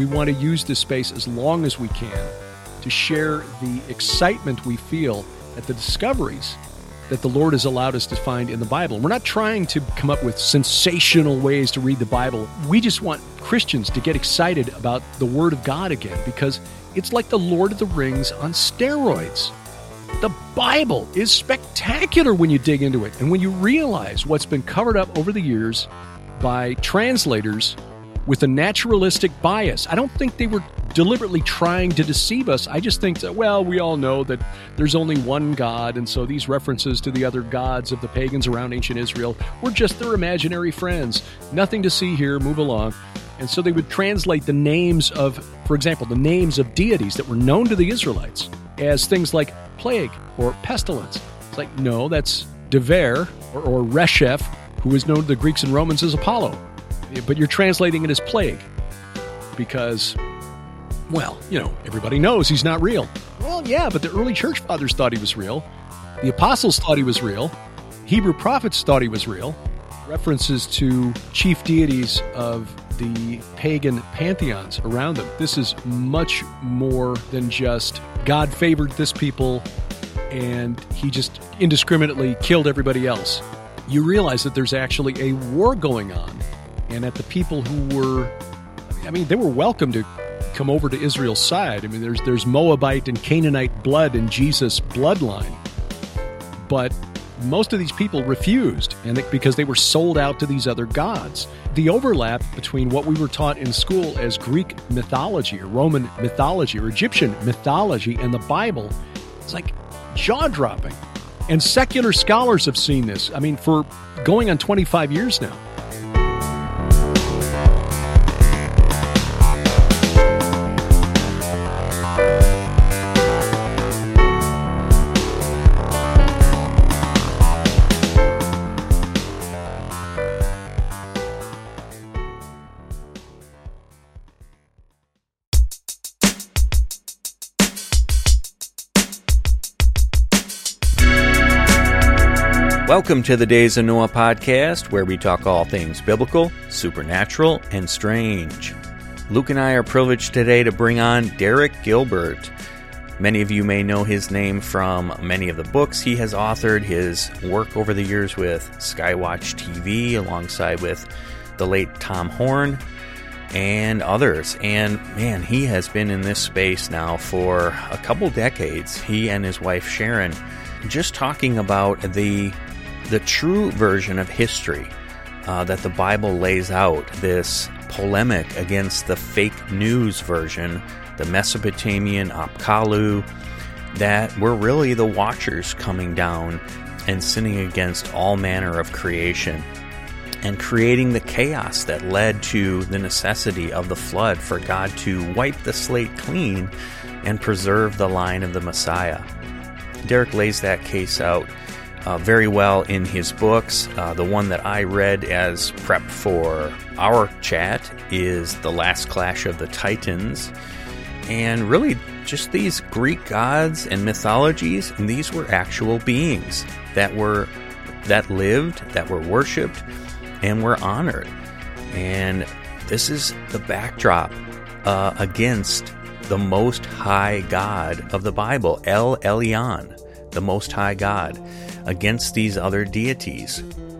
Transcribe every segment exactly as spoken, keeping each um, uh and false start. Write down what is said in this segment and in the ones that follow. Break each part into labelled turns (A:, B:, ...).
A: we want to use this space as long as we can to share the excitement we feel at the discoveries that the Lord has allowed us to find in the Bible. We're not trying to come up with sensational ways to read the Bible. We just want Christians to get excited about the Word of God again, because it's like the Lord of the Rings on steroids. The Bible is spectacular when you dig into it, and when you realize what's been covered up over the years by translators with a naturalistic bias. I don't think they were deliberately trying to deceive us. I just think that, well, we all know that there's only one God, and so these references to the other gods of the pagans around ancient Israel were just their imaginary friends. Nothing to see here, move along. And so they would translate the names of, for example, the names of deities that were known to the Israelites as things like plague or pestilence. It's like, no, that's Dever or, or Resheph, who was known to the Greeks and Romans as Apollo. But you're translating it as plague because, well, you know, everybody knows he's not real. Well, yeah, but the early church fathers thought he was real. The apostles thought he was real. Hebrew prophets thought he was real. References to chief deities of the pagan pantheons around them. This is much more than just God favored this people and he just indiscriminately killed everybody else. You realize that there's actually a war going on, and that the people who were, I mean, they were welcome to come over to Israel's side. I mean, there's there's Moabite and Canaanite blood in Jesus' bloodline. But most of these people refused, and they, because they were sold out to these other gods. The overlap between what we were taught in school as Greek mythology or Roman mythology or Egyptian mythology and the Bible is like jaw-dropping. And secular scholars have seen this, I mean, for going on twenty-five years now.
B: Welcome to the Days of Noah podcast, where we talk all things biblical, supernatural, and strange. Luke and I are privileged today to bring on Derek Gilbert. Many of you may know his name from many of the books he has authored, his work over the years with Skywatch T V, alongside with the late Tom Horn, and others. And man, he has been in this space now for a couple decades, he and his wife Sharon, just talking about the the true version of history uh, that the Bible lays out, this polemic against the fake news version, the Mesopotamian Apkallu, that we're really the watchers coming down and sinning against all manner of creation and creating the chaos that led to the necessity of the flood for God to wipe the slate clean and preserve the line of the Messiah. Derek lays that case out uh, very well in his books. Uh, the one that I read as prep for our chat is The Last Clash of the Titans. And really, just these Greek gods and mythologies, and these were actual beings that were that lived, that were worshipped, and were honored. And this is the backdrop uh, against the Most High God of the Bible, El Elyon, the Most High God, against these other deities.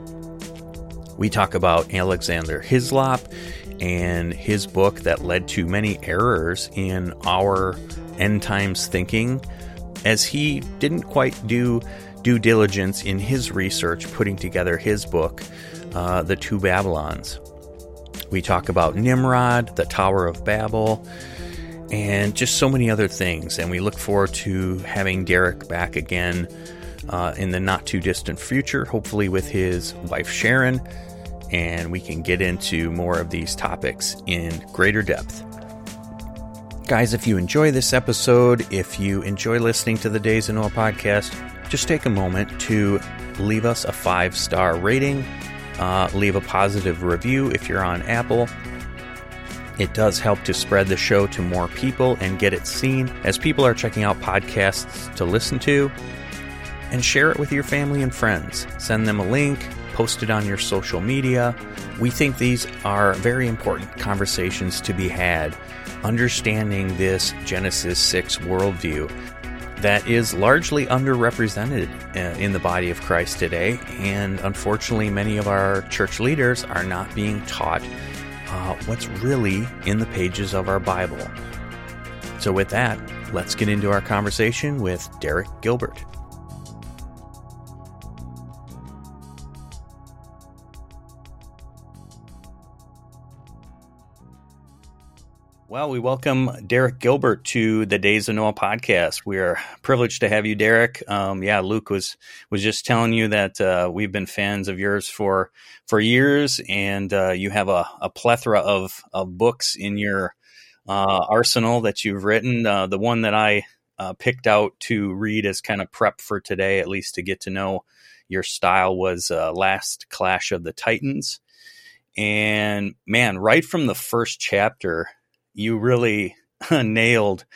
B: We talk about Alexander Hislop and his book that led to many errors in our end times thinking, as he didn't quite do due diligence in his research putting together his book, uh, The Two Babylons. We talk about Nimrod, the Tower of Babel, and just so many other things. And we look forward to having Derek back again uh, in the not-too-distant future, hopefully with his wife Sharon, and we can get into more of these topics in greater depth. Guys, if you enjoy this episode, if you enjoy listening to the Days of Noah podcast, just take a moment to leave us a five-star rating, uh, leave a positive review if you're on Apple. It does help to spread the show to more people and get it seen as people are checking out podcasts to listen to. And share it with your family and friends. Send them a link, post it on your social media. We think these are very important conversations to be had understanding this Genesis six worldview that is largely underrepresented uh, in the body of Christ today. And unfortunately, many of our church leaders are not being taught uh, what's really in the pages of our Bible. So with that, let's get into our conversation with Derek Gilbert. Well, we welcome Derek Gilbert to the Days of Noah podcast. We are privileged to have you, Derek. Um, yeah, Luke was was just telling you that uh, we've been fans of yours for for years, and uh, you have a, a plethora of, of books in your uh, arsenal that you've written. Uh, the one that I uh, picked out to read as kind of prep for today, at least to get to know your style, was uh, Last Clash of the Titans. And man, right from the first chapter, you really nailed,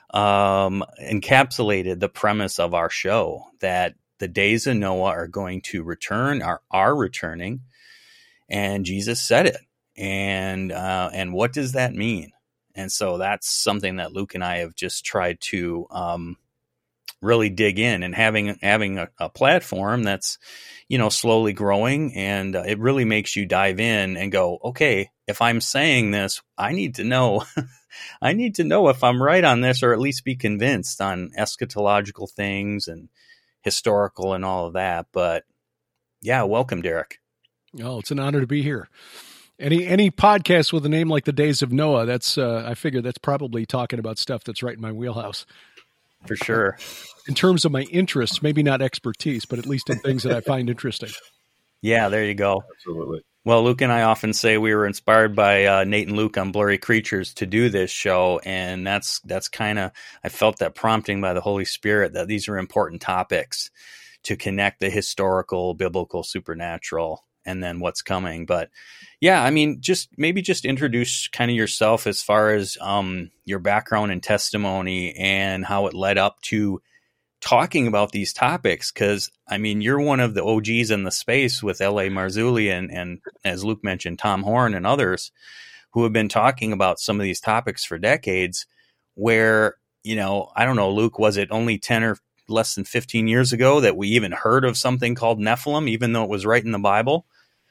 B: um, encapsulated the premise of our show, that the days of Noah are going to return, are, are returning, and Jesus said it. And, uh, and what does that mean? And so that's something that Luke and I have just tried to, um, really dig in, and having, having a, a platform that's, you know, slowly growing, and uh, it really makes you dive in and go, okay, if I'm saying this, I need to know, I need to know if I'm right on this, or at least be convinced on eschatological things and historical and all of that. But yeah, welcome, Derek.
A: Oh, it's an honor to be here. Any any podcast with a name like the Days of Noah, that's uh, I figure that's probably talking about stuff that's right in my wheelhouse.
B: For sure.
A: In terms of my interests, maybe not expertise, but at least in things that I find interesting.
B: Yeah, there you go.
C: Absolutely.
B: Well, Luke and I often say we were inspired by uh, Nate and Luke on Blurry Creatures to do this show, and that's that's kind of, I felt that prompting by the Holy Spirit that these are important topics to connect the historical, biblical, supernatural, and then what's coming. But yeah, I mean, just maybe just introduce kind of yourself as far as um, your background and testimony and how it led up to talking about these topics. Because, I mean, you're one of the O Gs in the space with L A Marzulli and, and, as Luke mentioned, Tom Horn and others who have been talking about some of these topics for decades where, you know, I don't know, Luke, was it only ten or less than fifteen years ago that we even heard of something called Nephilim, even though it was right in the Bible?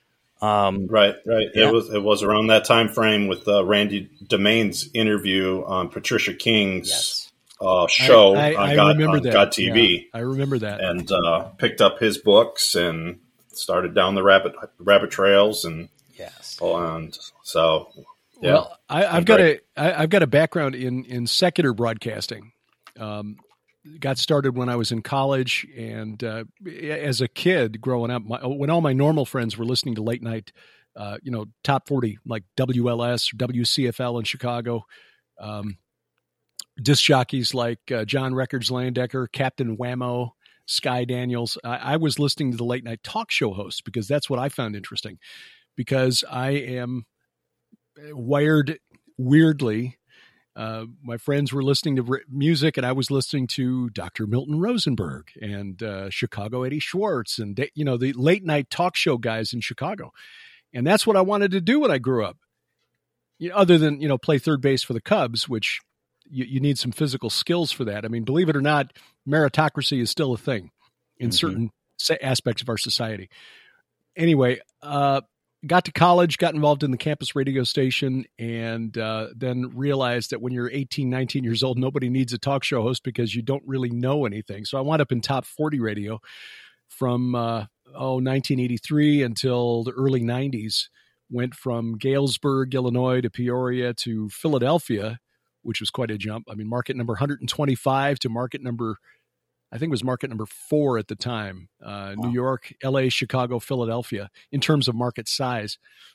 C: Um, right, right. Yeah. It was it was around that time frame with uh, Randy Demain's interview on Patricia King's yes. uh, show
A: I, I,
C: on,
A: I
C: God,
A: remember
C: on
A: that.
C: God T V.
A: Yeah, I remember that,
C: and uh, picked up his books and started down the rabbit rabbit trails, and
B: yes,
C: and so yeah.
A: Well, I, I've got a I, I've got a background in in secular broadcasting. Um, Got started when I was in college, and uh, as a kid growing up, my, when all my normal friends were listening to late night, uh, you know, top forty, like W L S, W C F L in Chicago, um, disc jockeys like uh, John Records Landecker, Captain Whammo, Sky Daniels. I, I was listening to the late night talk show hosts because that's what I found interesting, because I am wired weirdly. Uh, my friends were listening to r- music, and I was listening to Doctor Milton Rosenberg and uh, Chicago Eddie Schwartz, and you know, the late night talk show guys in Chicago. And that's what I wanted to do when I grew up. You know, other than, you know, play third base for the Cubs, which you, you need some physical skills for that. I mean, believe it or not, meritocracy is still a thing in mm-hmm. certain aspects of our society. Anyway, uh, got to college, got involved in the campus radio station, and uh, then realized that when you're eighteen, nineteen years old, nobody needs a talk show host because you don't really know anything. So I wound up in top forty radio from, uh, oh, nineteen eighty-three until the early nineties. Went from Galesburg, Illinois to Peoria to Philadelphia, which was quite a jump. I mean, market number one hundred twenty-five to market number, I think it was market number four at the time, uh, wow. New York, L A, Chicago, Philadelphia, in terms of market size.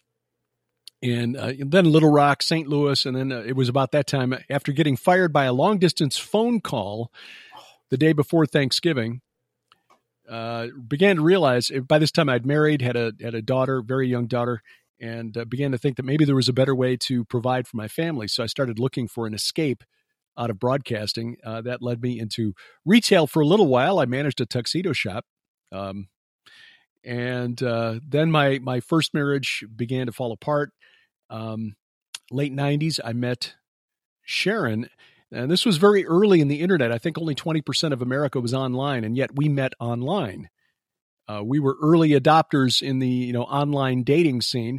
A: And, uh, and then Little Rock, Saint Louis. And then uh, it was about that time, after getting fired by a long distance phone call the day before Thanksgiving, uh, began to realize by this time I'd married, had a, had a daughter, very young daughter, and uh, began to think that maybe there was a better way to provide for my family. So I started looking for an escape out of broadcasting. Uh, that led me into retail for a little while. I managed a tuxedo shop. Um, and uh, then my, my first marriage began to fall apart. Um, late nineties, I met Sharon, and this was very early in the internet. I think only twenty percent of America was online, and yet we met online. Uh, we were early adopters in the you know online dating scene,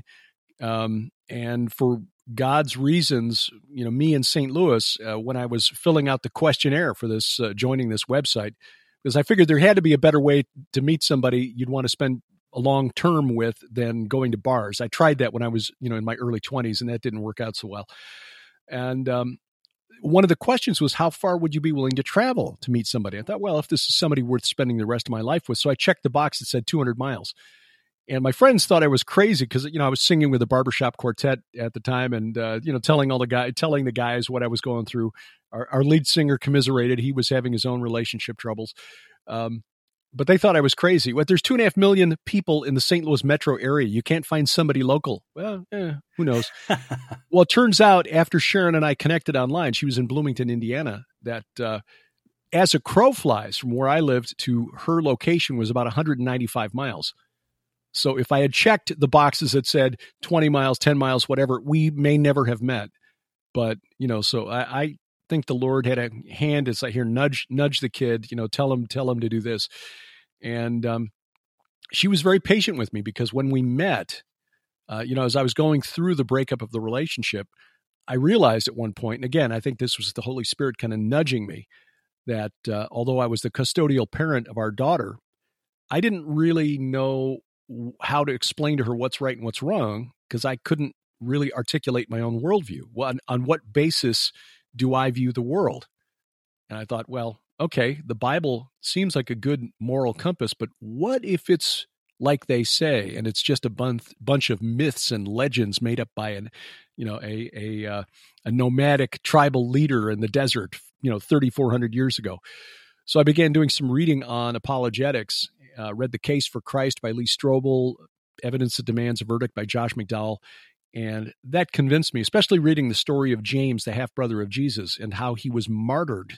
A: um, and for God's reasons, you know, me in Saint Louis, uh, when I was filling out the questionnaire for this, uh, joining this website, because I figured there had to be a better way to meet somebody you'd want to spend a long term with than going to bars. I tried that when I was, you know, in my early twenties, and that didn't work out so well. And um, one of the questions was, how far would you be willing to travel to meet somebody? I thought, well, if this is somebody worth spending the rest of my life with. So I checked the box that said two hundred miles. And my friends thought I was crazy because, you know, I was singing with a barbershop quartet at the time and, uh, you know, telling all the guy, telling the guys what I was going through. Our, our lead singer commiserated. He was having his own relationship troubles. Um, but they thought I was crazy. What, there's two and a half million people in the Saint Louis metro area. You can't find somebody local. Well, eh, who knows? Well, it turns out after Sharon and I connected online, she was in Bloomington, Indiana, that uh, as a crow flies from where I lived to her location was about one hundred ninety-five miles. So if I had checked the boxes that said twenty miles, ten miles, whatever, we may never have met. But, you know, so I, I think the Lord had a hand as I hear nudge, nudge the kid, you know, tell him, tell him to do this. And um, she was very patient with me because when we met, uh, you know, as I was going through the breakup of the relationship, I realized at one point, and again, I think this was the Holy Spirit kind of nudging me, that uh, although I was the custodial parent of our daughter, I didn't really know how to explain to her what's right and what's wrong because I couldn't really articulate my own worldview. On, on what basis do I view the world? And I thought, well, okay, the Bible seems like a good moral compass, but what if it's like they say, and it's just a bunch bunch of myths and legends made up by an, you know, a a uh, a nomadic tribal leader in the desert, you know, thirty-four hundred years ago. So I began doing some reading on apologetics. Uh, read The Case for Christ by Lee Strobel, Evidence That Demands a Verdict by Josh McDowell. And that convinced me, especially reading the story of James, the half-brother of Jesus, and how he was martyred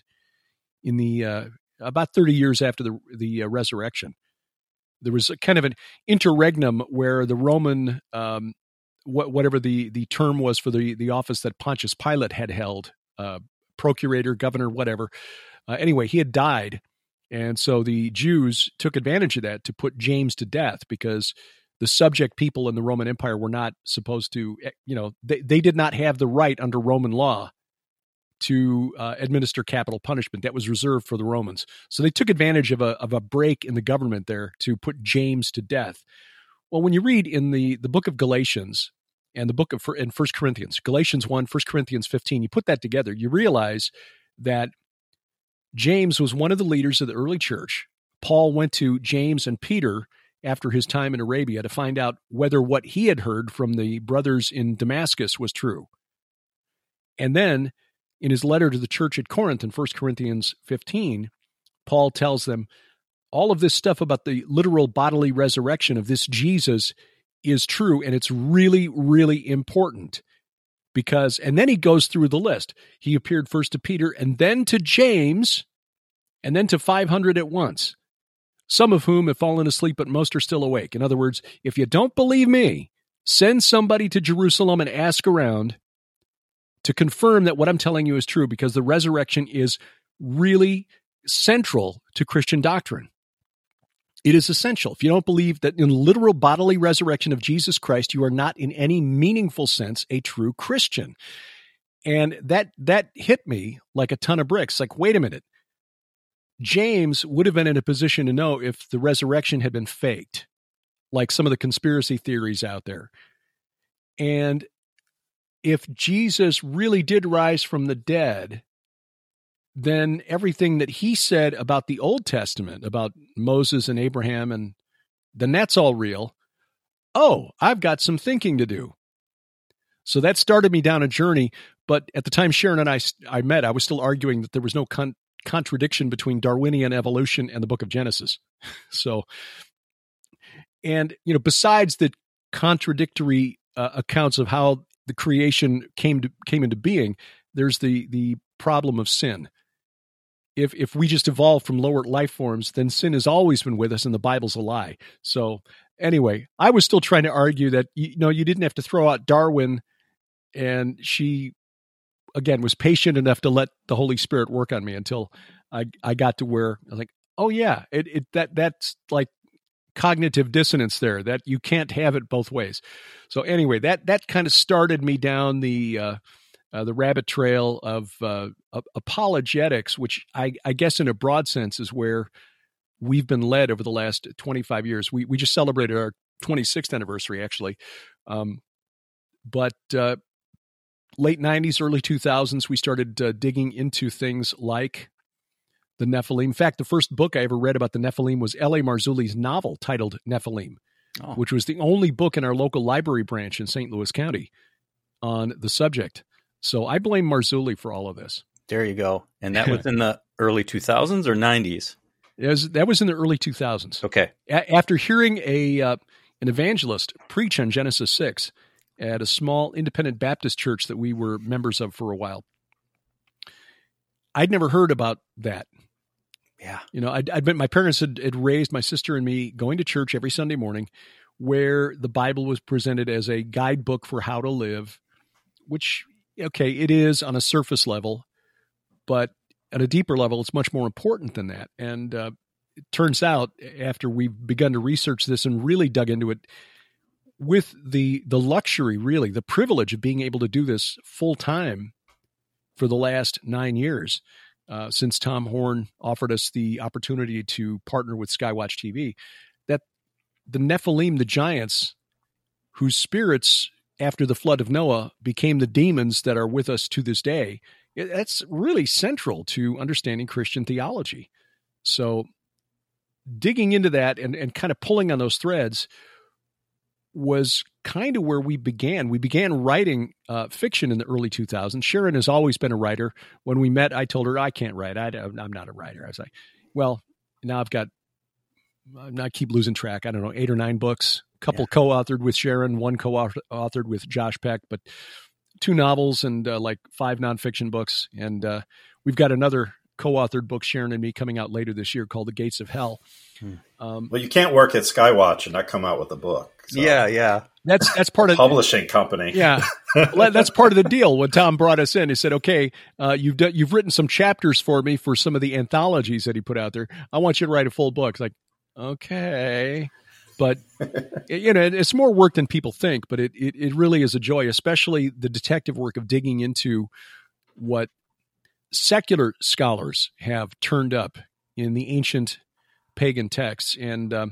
A: in the uh, about thirty years after the, the uh, resurrection. There was a kind of an interregnum where the Roman, um, wh- whatever the, the term was for the, the office that Pontius Pilate had held, uh, procurator, governor, whatever. Uh, anyway, he had died. And so the Jews took advantage of that to put James to death because the subject people in the Roman Empire were not supposed to, you know, they, they did not have the right under Roman law to uh, administer capital punishment. That was reserved for the Romans. So they took advantage of a of a break in the government there to put James to death. Well, when you read in the, the book of Galatians and the book of in First Corinthians, Galatians one, First Corinthians fifteen, you put that together, you realize that James was one of the leaders of the early church. Paul went to James and Peter after his time in Arabia to find out whether what he had heard from the brothers in Damascus was true. And then in his letter to the church at Corinth in First Corinthians fifteen, Paul tells them all of this stuff about the literal bodily resurrection of this Jesus is true, and it's really, really important. Because, and then he goes through the list. He appeared first to Peter and then to James and then to five hundred at once, some of whom have fallen asleep, but most are still awake. In other words, if you don't believe me, send somebody to Jerusalem and ask around to confirm that what I'm telling you is true, because the resurrection is really central to Christian doctrine. It is essential. If you don't believe that in the literal bodily resurrection of Jesus Christ, you are not in any meaningful sense a true Christian. And that that hit me like a ton of bricks. Like, wait a minute. James would have been in a position to know if the resurrection had been faked, like some of the conspiracy theories out there. And if Jesus really did rise from the dead, then everything that he said about the Old Testament, about Moses and Abraham, and then that's all real. Oh, I've got some thinking to do. So that started me down a journey. But at the time Sharon and I, I met, I was still arguing that there was no con- contradiction between Darwinian evolution and the book of Genesis. So, and, you know, besides the contradictory uh, accounts of how the creation came to, came into being, there's the, the problem of sin. If if we just evolved from lower life forms, then sin has always been with us and the Bible's a lie. So anyway, I was still trying to argue that, you know, you didn't have to throw out Darwin, and she again, was patient enough to let the Holy Spirit work on me until I, I got to where I was like, oh yeah, it, it that that's like cognitive dissonance there, that you can't have it both ways. So anyway, that that kind of started me down the uh, uh, the rabbit trail of uh, uh, apologetics, which I, I guess in a broad sense is where we've been led over the last twenty-five years. We we just celebrated our twenty-sixth anniversary, actually. Um, but uh, late nineties, early two thousands, we started uh, digging into things like the Nephilim. In fact, the first book I ever read about the Nephilim was L A. Marzulli's novel titled Nephilim, oh. which was the only book in our local library branch in Saint Louis County on the subject. So I blame Marzulli for all of this.
B: There you go. And that was in the early two thousands or nineties?
A: It was, that was in the early two thousands.
B: Okay.
A: A- after hearing a uh, an evangelist preach on Genesis six at a small independent Baptist church that we were members of for a while, I'd never heard about that.
B: Yeah.
A: You know, I'd, I'd been, my parents had, had raised my sister and me going to church every Sunday morning, where the Bible was presented as a guidebook for how to live, which, okay, it is on a surface level, but at a deeper level, it's much more important than that. And uh, it turns out, after we've begun to research this and really dug into it, with the the luxury, really, the privilege of being able to do this full time for the last nine years, uh, since Tom Horn offered us the opportunity to partner with Skywatch T V, that the Nephilim, the giants, whose spirits after the flood of Noah became the demons that are with us to this day, that's really central to understanding Christian theology. So digging into that and, and kind of pulling on those threads was kind of where we began. We began writing uh, fiction in the early two thousands. Sharon has always been a writer. When we met, I told her, I can't write. I, I'm not a writer. I was like, well, now I've got, I keep losing track. I don't know, eight or nine books, a couple yeah. co-authored with Sharon, one co-authored with Josh Peck, but two novels and uh, like five nonfiction books. And uh, we've got another co-authored book, Sharon and me, coming out later this year called The Gates of Hell.
B: Hmm.
C: Um, well, you can't work at Skywatch and not come out with a book.
B: So. Yeah, yeah.
A: That's that's part of
C: publishing company.
A: Yeah, that's part of the deal. When Tom brought us in, he said, "Okay, uh, you've done, you've written some chapters for me for some of the anthologies that he put out there. I want you to write a full book." It's like, okay, but you know, it's more work than people think. But it, it it really is a joy, especially the detective work of digging into what secular scholars have turned up in the ancient pagan texts. And um,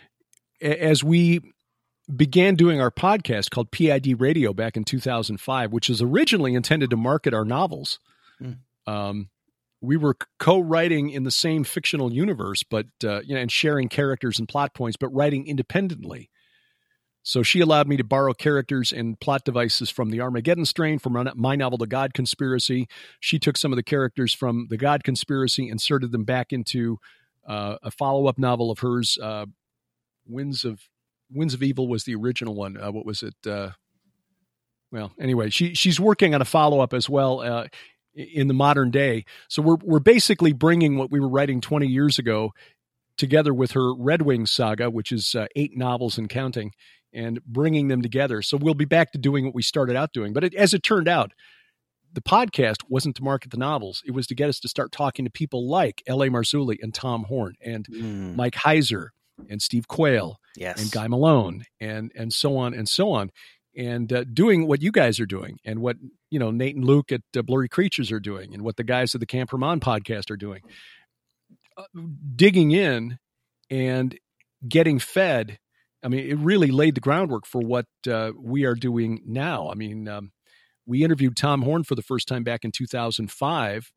A: as we began doing our podcast called P I D Radio back in two thousand five, which was originally intended to market our novels, mm. um, we were co-writing in the same fictional universe, but uh, you know, and sharing characters and plot points, but writing independently. So she allowed me to borrow characters and plot devices from the Armageddon Strain, from my novel, The God Conspiracy. She took some of the characters from The God Conspiracy, inserted them back into uh, a follow-up novel of hers. Uh, Winds of Winds of Evil was the original one. Uh, what was it? Uh, well, anyway, she she's working on a follow-up as well uh, in the modern day. So we're we're basically bringing what we were writing twenty years ago together with her Red Wings saga, which is uh, eight novels and counting, and bringing them together. So we'll be back to doing what we started out doing. But it, as it turned out, the podcast wasn't to market the novels. It was to get us to start talking to people like L A. Marzulli and Tom Horn and mm. Mike Heiser and Steve Quayle
B: yes.
A: and Guy Malone and and so on and so on. And uh, doing what you guys are doing and what, you know, Nate and Luke at uh, Blurry Creatures are doing and what the guys at the Camp Herman podcast are doing. Uh, digging in and getting fed. I mean, it really laid the groundwork for what uh, we are doing now. I mean, um, we interviewed Tom Horn for the first time back in two thousand five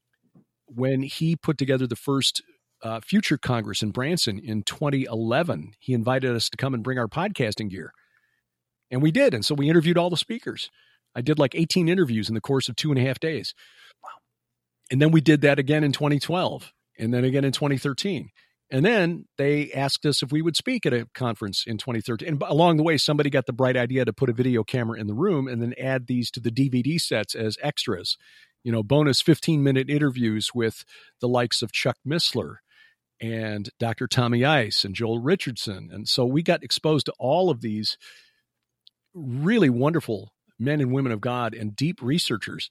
A: when he put together the first uh, Future Congress in Branson in twenty eleven. He invited us to come and bring our podcasting gear. And we did. And so we interviewed all the speakers. I did like eighteen interviews in the course of two and a half days. Wow. And then we did that again in twenty twelve and then again in twenty thirteen. And then they asked us if we would speak at a conference in twenty thirteen. And along the way, somebody got the bright idea to put a video camera in the room and then add these to the D V D sets as extras, you know, bonus fifteen minute interviews with the likes of Chuck Missler and Doctor Tommy Ice and Joel Richardson. And so we got exposed to all of these really wonderful men and women of God and deep researchers.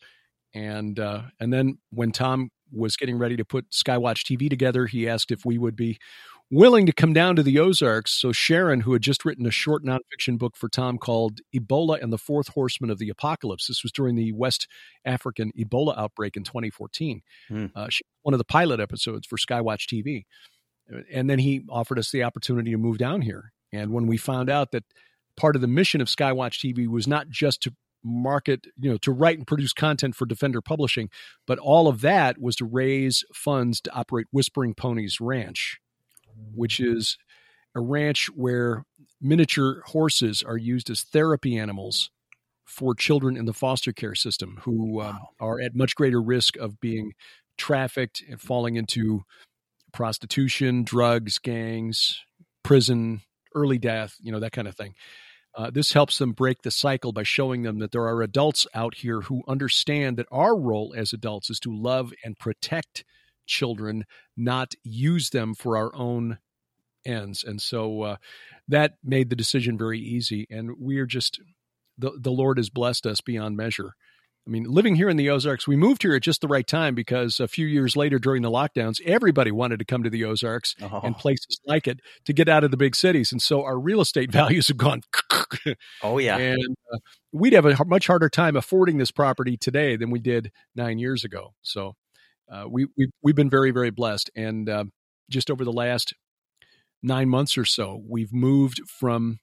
A: And uh, and then when Tom was getting ready to put Skywatch T V together, he asked if we would be willing to come down to the Ozarks. So Sharon, who had just written a short nonfiction book for Tom called Ebola and the Fourth Horseman of the Apocalypse, this was during the West African Ebola outbreak in twenty fourteen. Hmm. Uh, she one of the pilot episodes for Skywatch T V. And then he offered us the opportunity to move down here. And when we found out that part of the mission of Skywatch T V was not just to market, you know, to write and produce content for Defender Publishing, but all of that was to raise funds to operate Whispering Ponies Ranch, which is a ranch where miniature horses are used as therapy animals for children in the foster care system who uh, wow. are at much greater risk of being trafficked and falling into prostitution, drugs, gangs, prison, early death, you know, that kind of thing. Uh, this helps them break the cycle by showing them that there are adults out here who understand that our role as adults is to love and protect children, not use them for our own ends. And so uh, that made the decision very easy. And we are just, the, the Lord has blessed us beyond measure. I mean, living here in the Ozarks, we moved here at just the right time because a few years later during the lockdowns, everybody wanted to come to the Ozarks oh. and places like it to get out of the big cities. And so our real estate values have gone.
B: Oh, yeah.
A: And uh, we'd have a much harder time affording this property today than we did nine years ago. So uh, we, we, we've been very, very blessed. And uh, just over the last nine months or so, we've moved from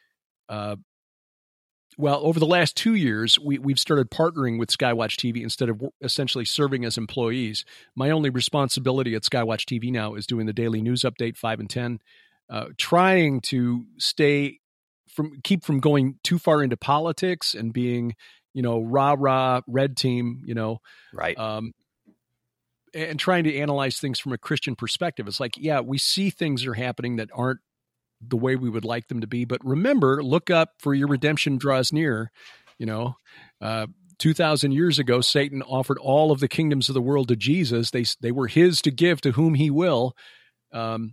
A: uh, Well, over the last two years, we, we've started partnering with Skywatch T V instead of essentially serving as employees. My only responsibility at Skywatch T V now is doing the daily news update, five and ten, uh, trying to stay from, keep from going too far into politics and being, you know, rah, rah, red team, you know.
B: Right.
A: Um, and trying to analyze things from a Christian perspective. It's like, yeah, we see things are happening that aren't the way we would like them to be. But remember, look up for your redemption draws near. You know, uh, two thousand years ago, Satan offered all of the kingdoms of the world to Jesus. They, they were his to give to whom he will. Um,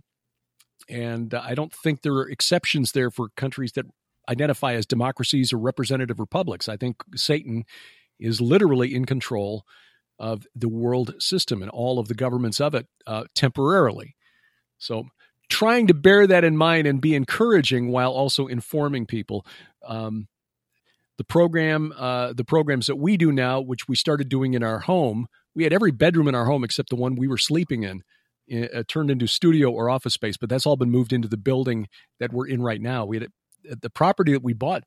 A: and I don't think there are exceptions there for countries that identify as democracies or representative republics. I think Satan is literally in control of the world system and all of the governments of it uh, temporarily. So trying to bear that in mind and be encouraging while also informing people. Um, the program, uh, the programs that we do now, which we started doing in our home, we had every bedroom in our home except the one we were sleeping in, uh, turned into studio or office space, but that's all been moved into the building that we're in right now. We had a, the property that we bought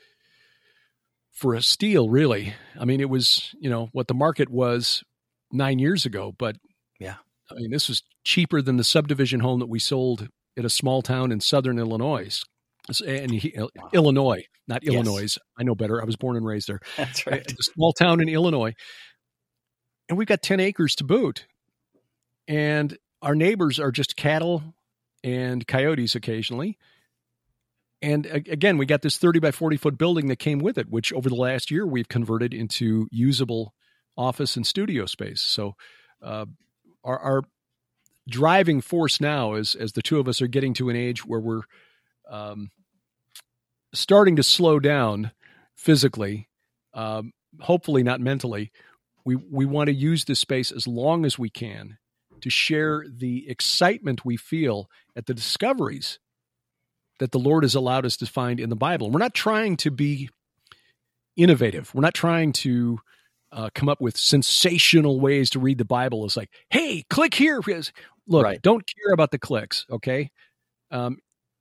A: for a steal, really. I mean, it was, you know, what the market was nine years ago, but
B: yeah.
A: I mean, this was cheaper than the subdivision home that we sold in a small town in southern Illinois. And he, wow. Illinois, not yes. Illinois. I know better. I was born and raised there.
B: That's right.
A: A small town in Illinois. And we've got ten acres to boot. And our neighbors are just cattle and coyotes occasionally. And again, we got this thirty by forty foot building that came with it, which over the last year we've converted into usable office and studio space. So, uh, Our, our driving force now is, as the two of us are getting to an age where we're um, starting to slow down physically, um, hopefully not mentally, we, we want to use this space as long as we can to share the excitement we feel at the discoveries that the Lord has allowed us to find in the Bible. And we're not trying to be innovative. We're not trying to Uh, come up with sensational ways to read the Bible. It's like, hey, click here. Look, right. Don't care about the clicks, okay? Um,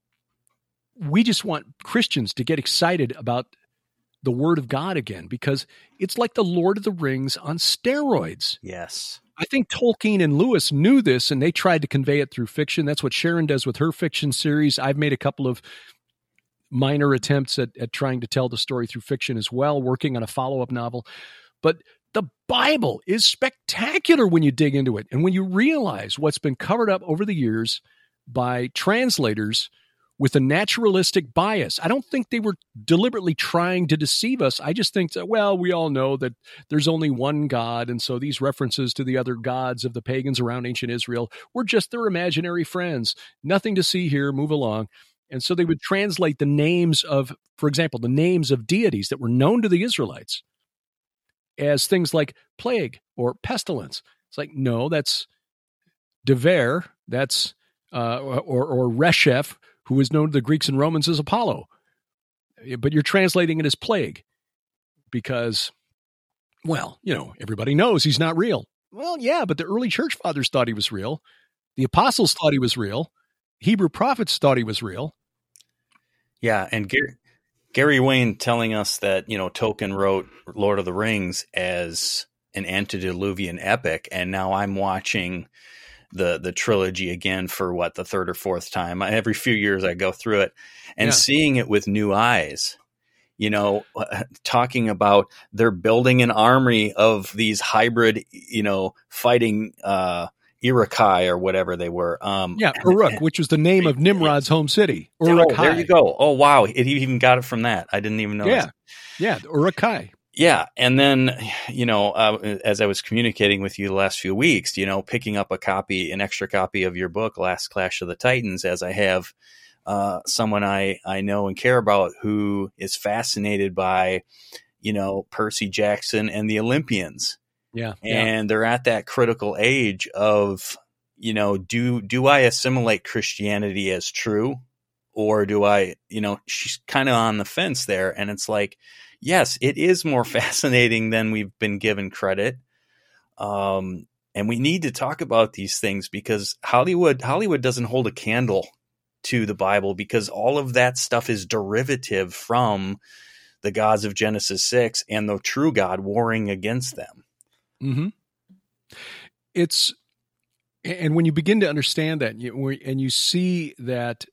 A: we just want Christians to get excited about the Word of God again because it's like the Lord of the Rings on steroids.
B: Yes.
A: I think Tolkien and Lewis knew this, and they tried to convey it through fiction. That's what Sharon does with her fiction series. I've made a couple of minor attempts at, at trying to tell the story through fiction as well, working on a follow-up novel. But the Bible is spectacular when you dig into it. And when you realize what's been covered up over the years by translators with a naturalistic bias. I don't think they were deliberately trying to deceive us. I just think that, well, we all know that there's only one God. And so these references to the other gods of the pagans around ancient Israel were just their imaginary friends. Nothing to see here. Move along. And so they would translate the names of, for example, the names of deities that were known to the Israelites. as things like plague or pestilence. It's like, no, that's Dever, that's uh, or or Resheph, who is known to the Greeks and Romans as Apollo. But you're translating it as plague because, well, you know, everybody knows he's not real. Well, yeah, but the early church fathers thought he was real. The apostles thought he was real. Hebrew prophets thought he was real.
B: Yeah, and Gary, Gary Wayne telling us that, you know, Tolkien wrote Lord of the Rings as an antediluvian epic, and now I'm watching the the trilogy again for what, the third or fourth time. Every few years I go through it and yeah. seeing it with new eyes, you know, talking about they're building an army of these hybrid, you know, fighting uh, Uruk-hai or whatever they were. Um,
A: yeah, Uruk, which was the name of Nimrod's home city. Uruk-hai.
B: Oh, there you go. Oh, wow. It even got it from that. I didn't even know.
A: Yeah, yeah, Uruk-hai.
B: Yeah. And then, you know, uh, as I was communicating with you the last few weeks, you know, picking up a copy, an extra copy of your book, Last Clash of the Titans, as I have uh, someone I, I know and care about who is fascinated by, you know, Percy Jackson and the Olympians.
A: Yeah.
B: And yeah. they're at that critical age of, you know, do, do I assimilate Christianity as true, or do I, you know, she's kind of on the fence there. And it's like, yes, it is more fascinating than we've been given credit. Um, and we need to talk about these things because Hollywood, Hollywood doesn't hold a candle to the Bible because all of that stuff is derivative from the gods of Genesis six and the true God warring against them.
A: Mm-hmm. It's, and when you begin to understand that, you, and you see that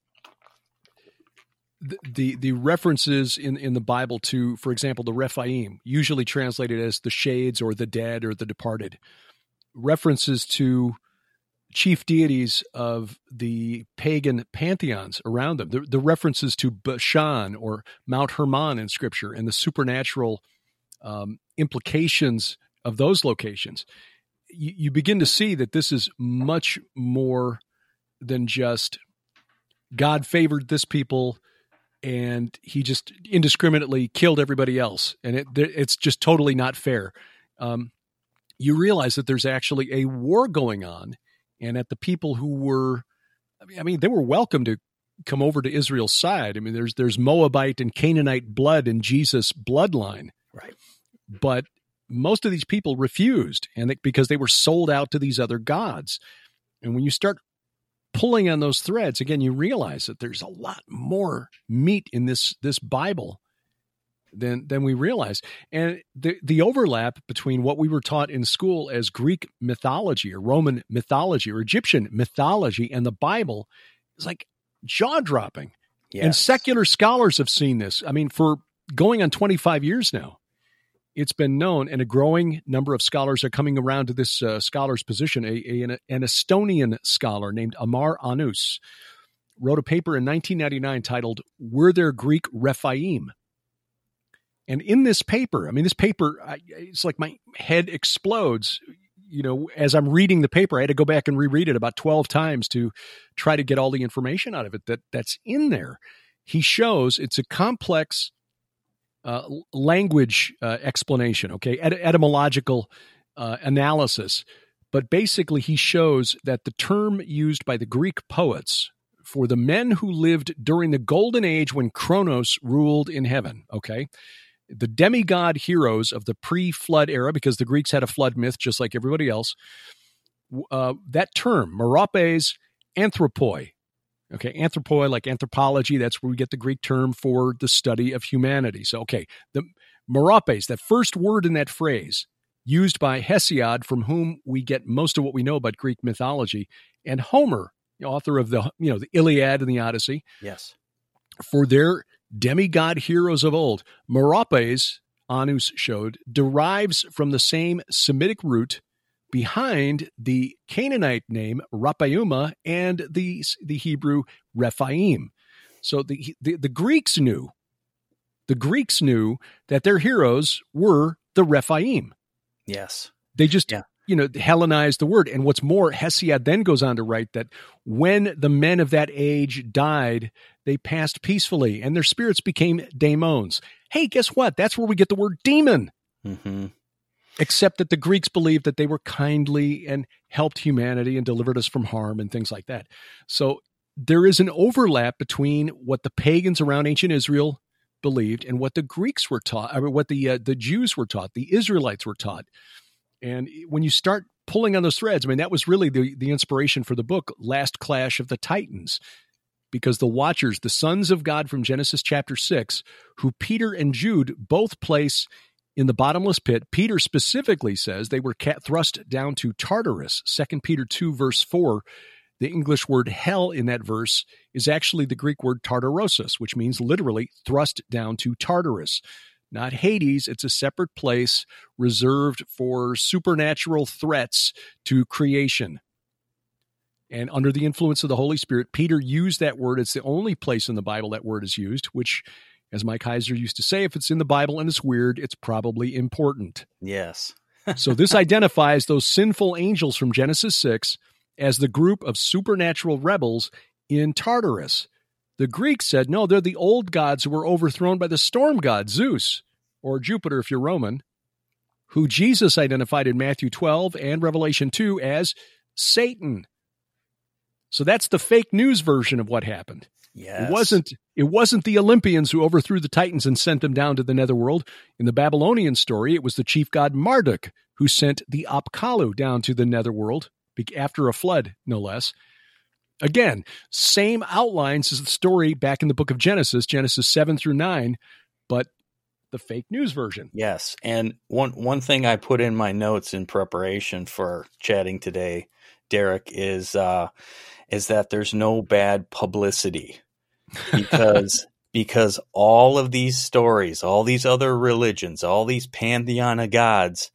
A: the, the the references in in the Bible to, for example, the Rephaim, usually translated as the shades or the dead or the departed, references to chief deities of the pagan pantheons around them, the, the references to Bashan or Mount Hermon in Scripture, and the supernatural um, implications of those locations, you, you begin to see that this is much more than just God favored this people and he just indiscriminately killed everybody else. And it, it's just totally not fair. Um, you realize that there's actually a war going on, and that the people who were, I mean, I mean, they were welcome to come over to Israel's side. I mean, there's, there's Moabite and Canaanite blood in Jesus' bloodline.
B: Right.
A: But most of these people refused, and they, because they were sold out to these other gods. And when you start pulling on those threads, again, you realize that there's a lot more meat in this this Bible than than we realize. And the the overlap between what we were taught in school as Greek mythology or Roman mythology or Egyptian mythology and the Bible is like jaw-dropping. Yes. And secular scholars have seen this. I mean, for going on twenty-five years now, it's been known, and a growing number of scholars are coming around to this uh, scholar's position. A, a, an, an Estonian scholar named Amar Annus wrote a paper in nineteen ninety-nine titled, "Were There Greek Rephaim?" And in this paper, I mean, this paper, I, it's like my head explodes. You know, as I'm reading the paper, I had to go back and reread it about twelve times to try to get all the information out of it that that's in there. He shows it's a complex Uh, language uh, explanation, okay, Et- etymological uh, analysis. But basically, he shows that the term used by the Greek poets for the men who lived during the golden age when Kronos ruled in heaven, okay, the demigod heroes of the pre-flood era, because the Greeks had a flood myth just like everybody else, uh, that term, meropes anthropoi, okay, anthropoi, like anthropology, that's where we get the Greek term for the study of humanity. So, okay, the meropes, that first word in that phrase, used by Hesiod, from whom we get most of what we know about Greek mythology, and Homer, the author of the, you know, the Iliad and the Odyssey.
B: Yes.
A: For their demigod heroes of old. Meropes, Annus showed, derives from the same Semitic root behind the Canaanite name Raphaima and the the Hebrew Rephaim. So the, the the Greeks knew, the Greeks knew that their heroes were the Rephaim.
B: Yes.
A: They just,
B: yeah.
A: you know, Hellenized the word. And what's more, Hesiod then goes on to write that when the men of that age died, they passed peacefully and their spirits became daemons. Hey, guess what? That's where we get the word demon.
B: Mm-hmm.
A: except that the Greeks believed that they were kindly and helped humanity and delivered us from harm and things like that. So there is an overlap between what the pagans around ancient Israel believed and what the Greeks were taught, or what the uh, the Jews were taught, the Israelites were taught. And when you start pulling on those threads, I mean, that was really the, the inspiration for the book, Last Clash of the Titans, because the Watchers, the sons of God from Genesis chapter six, who Peter and Jude both place in the bottomless pit, Peter specifically says they were thrust down to Tartarus. Second Peter two, verse four, the English word hell in that verse is actually the Greek word Tartarosos, which means literally thrust down to Tartarus. Not Hades, it's a separate place reserved for supernatural threats to creation. And under the influence of the Holy Spirit, Peter used that word. It's the only place in the Bible that word is used, which, as Mike Heiser used to say, if it's in the Bible and it's weird, it's probably important.
B: Yes.
A: So this identifies those sinful angels from Genesis six as the group of supernatural rebels in Tartarus. The Greeks said, no, they're the old gods who were overthrown by the storm god, Zeus, or Jupiter if you're Roman, who Jesus identified in Matthew twelve and Revelation two as Satan. So that's the fake news version of what happened.
B: Yes.
A: It wasn't, it wasn't the Olympians who overthrew the Titans and sent them down to the netherworld. In the Babylonian story, it was the chief god Marduk who sent the Apkallu down to the netherworld after a flood, no less. Again, same outlines as the story back in the book of Genesis, Genesis seven through nine, but the fake news version.
B: Yes. And one, one thing I put in my notes in preparation for chatting today, Derek, is, uh, is that there's no bad publicity because, because all of these stories, all these other religions, all these pantheon of gods,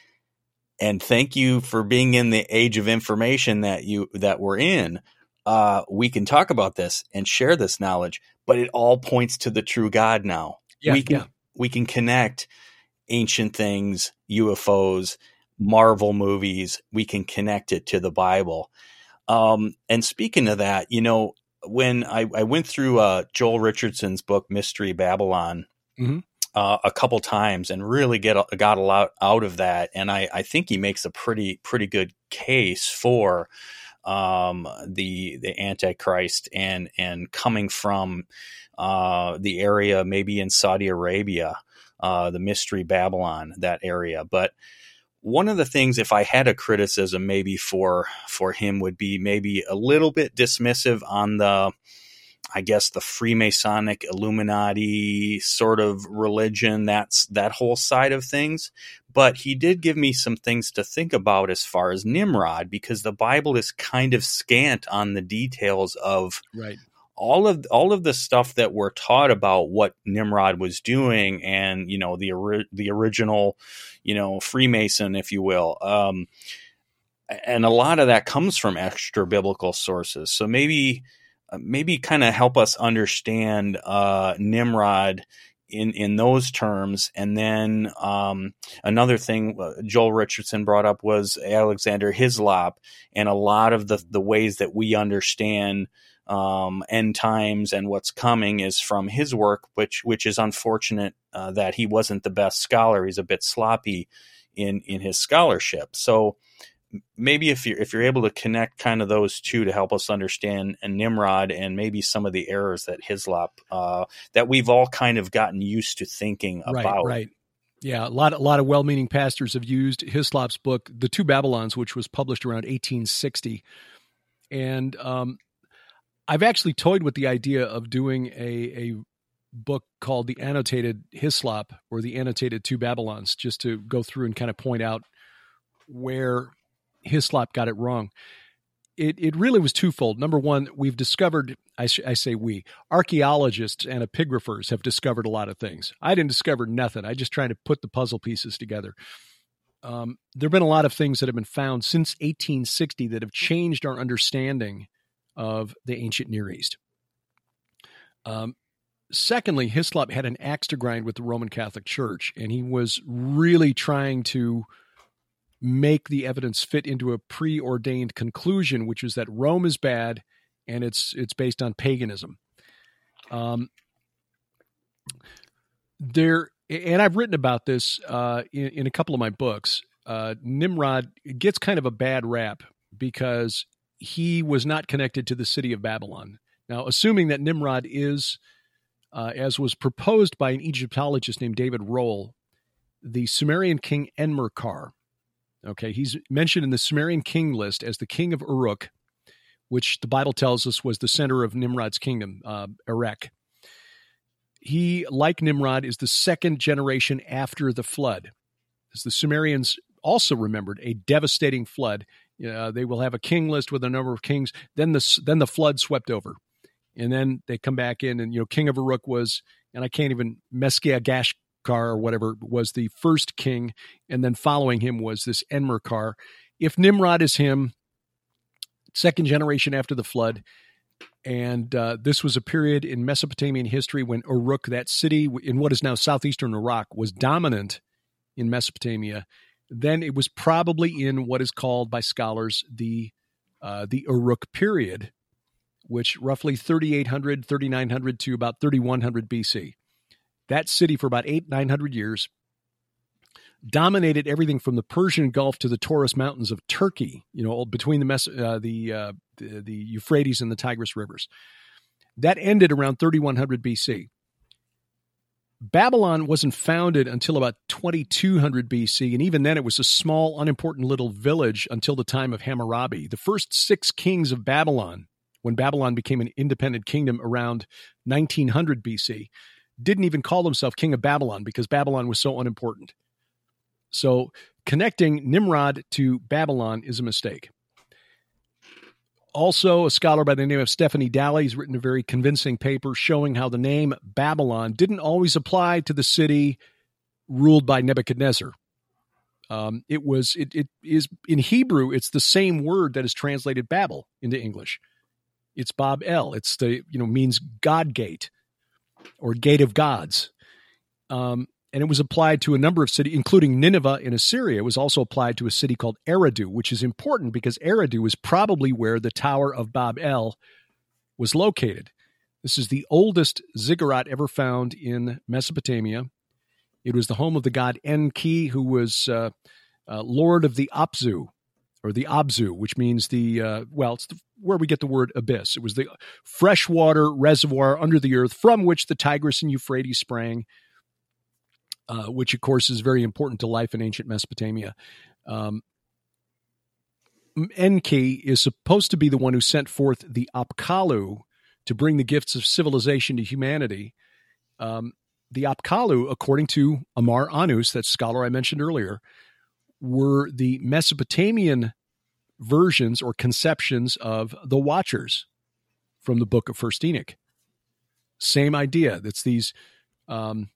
B: and thank you for being in the age of information that you, that we're in. Uh, we can talk about this and share this knowledge, but it all points to the true God now.
A: Yeah,
B: we can,
A: yeah.
B: we can connect ancient things, U F Os, Marvel movies. We can connect it to the Bible. Um, and speaking of that, you know, when I, I went through uh, Joel Richardson's book, Mystery Babylon, mm-hmm. uh, a couple times and really get a, got a lot out of that. And I, I think he makes a pretty, pretty good case for um, the, the Antichrist and, and coming from, uh, the area, maybe in Saudi Arabia, uh, the Mystery Babylon, that area. But one of the things, if I had a criticism maybe for, for him, would be maybe a little bit dismissive on the, I guess, the Freemasonic Illuminati sort of religion, that's that whole side of things. But he did give me some things to think about as far as Nimrod, because the Bible is kind of scant on the details of
A: right.
B: all of all of the stuff that we're taught about what Nimrod was doing, and you know the ori- the original, you know, Freemason, if you will. Um, and a lot of that comes from extra biblical sources. So maybe. Maybe kind of help us understand uh, Nimrod in, in those terms. And then um, another thing Joel Richardson brought up was Alexander Hislop, and a lot of the, the ways that we understand um, end times and what's coming is from his work, which which is unfortunate uh, that he wasn't the best scholar. He's a bit sloppy in, in his scholarship. So maybe if you're if you're able to connect kind of those two to help us understand Nimrod and maybe some of the errors that Hislop uh, that we've all kind of gotten used to thinking
A: right,
B: about.
A: Right. Yeah, a lot a lot of well-meaning pastors have used Hislop's book, The Two Babylons, which was published around eighteen sixty. And um, I've actually toyed with the idea of doing a a book called The Annotated Hislop, or The Annotated Two Babylons, just to go through and kind of point out where Hislop got it wrong. It it really was twofold. Number one, we've discovered, I, sh- I say we, archaeologists and epigraphers have discovered a lot of things. I didn't discover nothing. I just tried to put the puzzle pieces together. Um, there have been a lot of things that have been found since eighteen sixty that have changed our understanding of the ancient Near East. Um, secondly, Hislop had an axe to grind with the Roman Catholic Church, and he was really trying to make the evidence fit into a preordained conclusion, which is that Rome is bad and it's it's based on paganism. Um, there and I've written about this uh, in, in a couple of my books. Uh, Nimrod gets kind of a bad rap because he was not connected to the city of Babylon. Now, assuming that Nimrod is, uh, as was proposed by an Egyptologist named David Rohl, the Sumerian king Enmerkar. Okay, he's mentioned in the Sumerian king list as the king of Uruk, which the Bible tells us was the center of Nimrod's kingdom, uh, Erech. He, like Nimrod, is the second generation after the flood. As the Sumerians also remembered a devastating flood. Uh, they will have a king list with a number of kings. Then the then the flood swept over, and then they come back in, and you know, king of Uruk was, and I can't even Mesgiagashkar or whatever was the first king, and then following him was this Enmerkar. If Nimrod is him, second generation after the flood. And uh, this was a period in Mesopotamian history when Uruk, that city in what is now southeastern Iraq, was dominant in Mesopotamia. Then it was probably in what is called by scholars the uh, the Uruk period, which roughly thirty-eight hundred, thirty-nine hundred to about thirty-one hundred B C. That city for about eight, nine hundred years dominated everything from the Persian Gulf to the Taurus Mountains of Turkey, you know, between the Mes- uh, the, uh, the the Euphrates and the Tigris rivers. That ended around thirty-one hundred B C. Babylon wasn't founded until about twenty-two hundred B C, and even then it was a small, unimportant little village until the time of Hammurabi. The first six kings of Babylon, when Babylon became an independent kingdom around nineteen hundred B C, didn't even call themselves king of Babylon because Babylon was so unimportant. So connecting Nimrod to Babylon is a mistake. Also, a scholar by the name of Stephanie Daly has written a very convincing paper showing how the name Babylon didn't always apply to the city ruled by Nebuchadnezzar. Um, it was, it, it is in Hebrew, it's the same word that is translated Babel into English. It's Bab El. It's the, you know, means God gate or gate of gods. Um, And it was applied to a number of cities, including Nineveh in Assyria. It was also applied to a city called Eridu, which is important because Eridu is probably where the Tower of Bab-el was located. This is the oldest ziggurat ever found in Mesopotamia. It was the home of the god Enki, who was uh, uh, lord of the Apsu, or the Abzu, which means the, uh, well, it's the, where we get the word abyss. It was the freshwater reservoir under the earth from which the Tigris and Euphrates sprang. Uh, which, of course, is very important to life in ancient Mesopotamia. Um, Enki is supposed to be the one who sent forth the Apkallu to bring the gifts of civilization to humanity. Um, the Apkallu, according to Amar Anus, that scholar I mentioned earlier, were the Mesopotamian versions or conceptions of the Watchers from the book of First Enoch. Same idea. That's these... Um,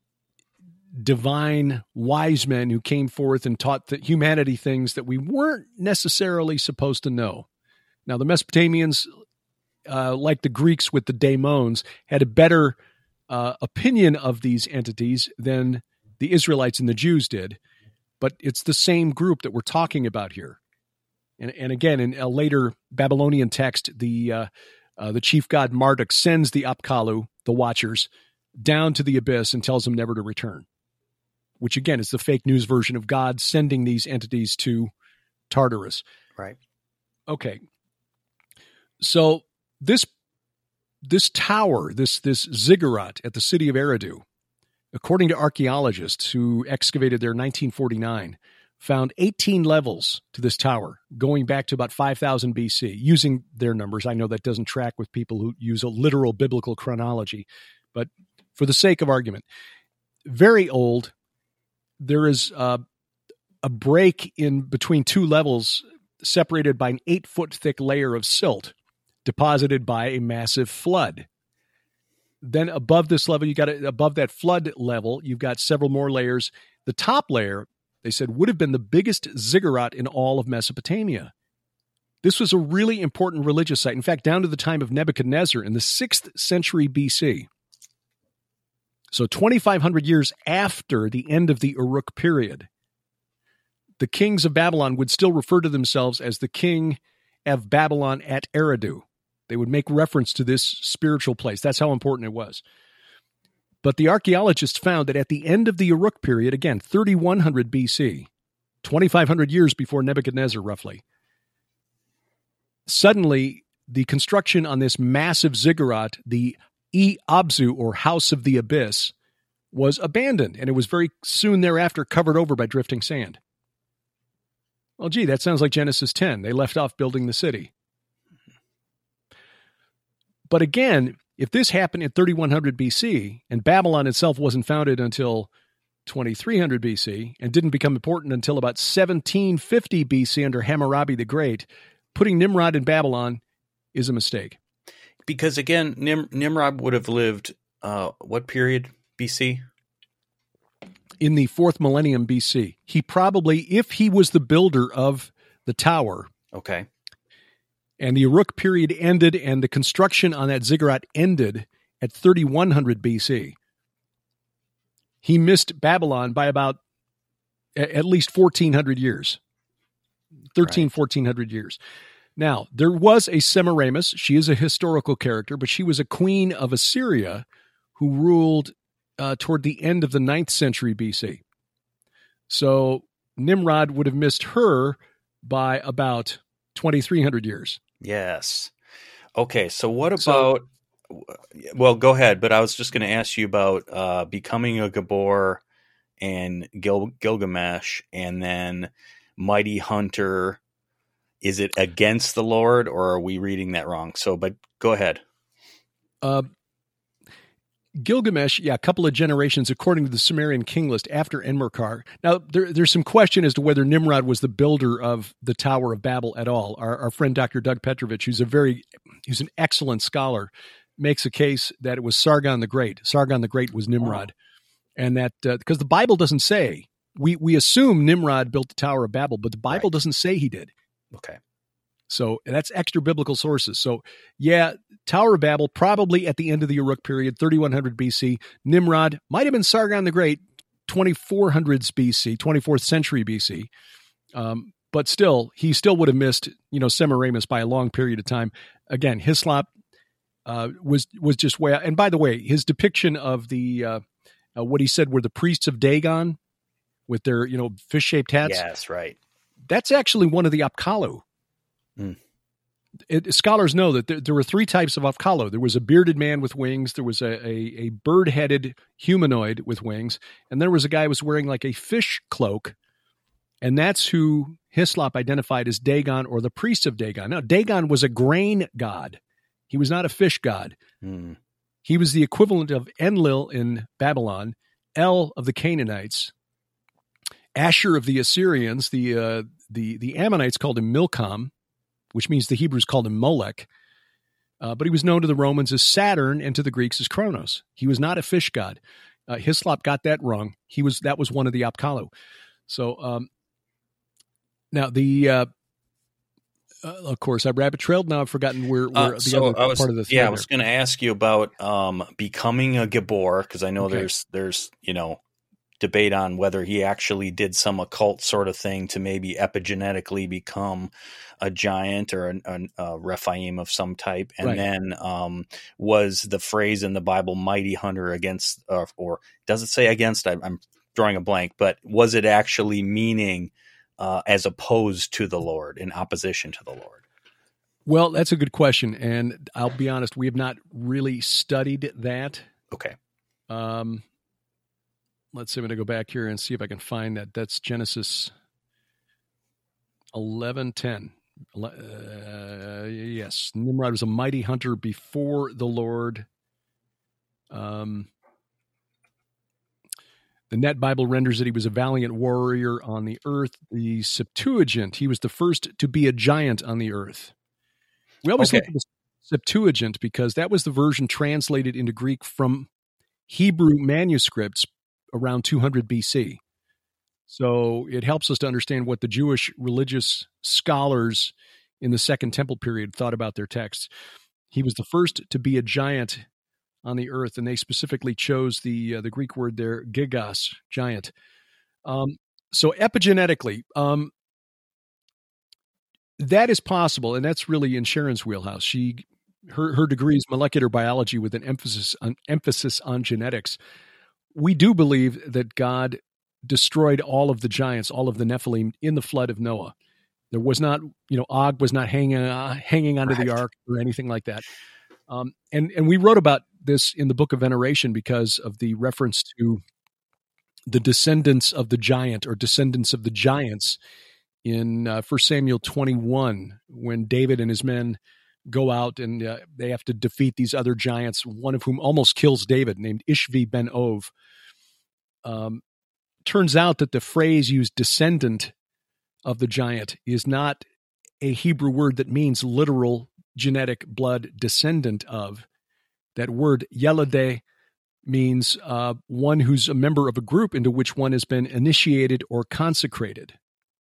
A: divine wise men who came forth and taught the humanity things that we weren't necessarily supposed to know. Now, the Mesopotamians, uh, like the Greeks with the daemons, had a better uh, opinion of these entities than the Israelites and the Jews did, but it's the same group that we're talking about here. And, and again, in a later Babylonian text, the uh, uh, the chief god Marduk sends the Apkallu, the Watchers, down to the abyss and tells them never to return. Which, again, is the fake news version of God sending these entities to Tartarus.
B: Right.
A: Okay. So this this tower, this this ziggurat at the city of Eridu, according to archaeologists who excavated there in nineteen forty-nine, found eighteen levels to this tower, going back to about five thousand B C, using their numbers. I know that doesn't track with people who use a literal biblical chronology, but for the sake of argument, very old. There is uh, a break in between two levels separated by an eight-foot thick layer of silt deposited by a massive flood. Then above this level, you got a, above that flood level, you've got several more layers. The top layer, they said, would have been the biggest ziggurat in all of Mesopotamia. This was a really important religious site. In fact, down to the time of Nebuchadnezzar in the sixth century B C. So twenty-five hundred years after the end of the Uruk period, the kings of Babylon would still refer to themselves as the king of Babylon at Eridu. They would make reference to this spiritual place. That's how important it was. But the archaeologists found that at the end of the Uruk period, again, thirty-one hundred B C, twenty-five hundred years before Nebuchadnezzar, roughly, suddenly the construction on this massive ziggurat, the E-Abzu, or House of the Abyss, was abandoned, and it was very soon thereafter covered over by drifting sand. Well, gee, that sounds like Genesis ten. They left off building the city. But again, if this happened in thirty-one hundred B C, and Babylon itself wasn't founded until twenty-three hundred B C, and didn't become important until about seventeen fifty B C under Hammurabi the Great, putting Nimrod in Babylon is a mistake.
B: Because again, Nim- Nimrod would have lived, uh, what period B C?
A: In the fourth millennium B C. He probably, if he was the builder of the tower,
B: okay,
A: and the Uruk period ended and the construction on that ziggurat ended at thirty-one hundred B C, he missed Babylon by about at least fourteen hundred years, thirteen, right. fourteen hundred years. Now, there was a Semiramis. She is a historical character, but she was a queen of Assyria who ruled uh, toward the end of the ninth century B C. So Nimrod would have missed her by about twenty-three hundred years.
B: Yes. Okay, so what about... So, well, go ahead, but I was just going to ask you about uh, becoming a Gabor and Gil- Gilgamesh, and then Mighty Hunter. Is it against the Lord, or are we reading that wrong? So, but go ahead.
A: Uh, Gilgamesh, yeah, a couple of generations, according to the Sumerian king list, after Enmerkar. Now, there, there's some question as to whether Nimrod was the builder of the Tower of Babel at all. Our, our friend Doctor Doug Petrovich, who's a very, who's an excellent scholar, makes a case that it was Sargon the Great. Sargon the Great was Nimrod. Oh. And that, uh, because the Bible doesn't say, we, we assume Nimrod built the Tower of Babel, but the Bible right. doesn't say he did.
B: Okay.
A: So that's extra biblical sources. So yeah, Tower of Babel, probably at the end of the Uruk period, thirty-one hundred B C. Nimrod might have been Sargon the Great, twenty-four hundreds B C, twenty-fourth century B C. Um, but still, he still would have missed, you know, Semiramis by a long period of time. Again, Hislop uh, was was just way out. And by the way, his depiction of the uh, uh, what he said were the priests of Dagon with their, you know, fish-shaped hats.
B: Yes, right.
A: That's actually one of the Apkallu. Mm. It, scholars know that there, there were three types of Apkallu. There was a bearded man with wings, there was a, a, a bird-headed humanoid with wings, and there was a guy who was wearing like a fish cloak, and that's who Hislop identified as Dagon, or the priest of Dagon. Now, Dagon was a grain god. He was not a fish god. Mm. He was the equivalent of Enlil in Babylon, El of the Canaanites, Asher of the Assyrians, the uh, the the Ammonites called him Milcom, which means the Hebrews called him Molech. Uh, but he was known to the Romans as Saturn and to the Greeks as Kronos. He was not a fish god. Uh, Hislop got that wrong. He was that was one of the Apkallu. So um, now the uh, uh, of course I rabbit trailed. Now I've forgotten where, where
B: uh,
A: the
B: so
A: other
B: I was,
A: part of the
B: yeah I was going to ask you about um, becoming a Gabor, because I know okay. there's there's you know. debate on whether he actually did some occult sort of thing to maybe epigenetically become a giant or a, a Rephaim of some type. And right. then um, was the phrase in the Bible, mighty hunter, against, uh, or does it say against? I, I'm drawing a blank, but was it actually meaning uh, as opposed to the Lord, in opposition to the Lord?
A: Well, that's a good question. And I'll be honest, we have not really studied that.
B: Okay.
A: Um, Let's see, I'm going to go back here and see if I can find that. That's Genesis eleven ten. Uh, yes, Nimrod was a mighty hunter before the Lord. Um, the Net Bible renders it he was a valiant warrior on the earth. The Septuagint, he was the first to be a giant on the earth. We always
B: okay.
A: look at the Septuagint because that was the version translated into Greek from Hebrew manuscripts around two hundred B C. So it helps us to understand what the Jewish religious scholars in the Second Temple period thought about their texts. He was the first to be a giant on the earth, and they specifically chose the uh, the Greek word there, gigas, giant. Um, so epigenetically, um, that is possible, and that's really in Sharon's wheelhouse. She her her degree is molecular biology with an emphasis on emphasis on genetics. We do believe that God destroyed all of the giants, all of the Nephilim, in the flood of Noah. There was not, you know, Og was not hanging uh, hanging onto right. the ark or anything like that. Um, and and we wrote about this in the Book of Veneration because of the reference to the descendants of the giant or descendants of the giants in uh, First Samuel twenty-one, when David and his men go out and uh, they have to defeat these other giants, one of whom almost kills David, named Ishvi ben Ov. Um, turns out that the phrase used, descendant of the giant, is not a Hebrew word that means literal genetic blood descendant of. That word Yeladeh means uh, one who's a member of a group into which one has been initiated or consecrated.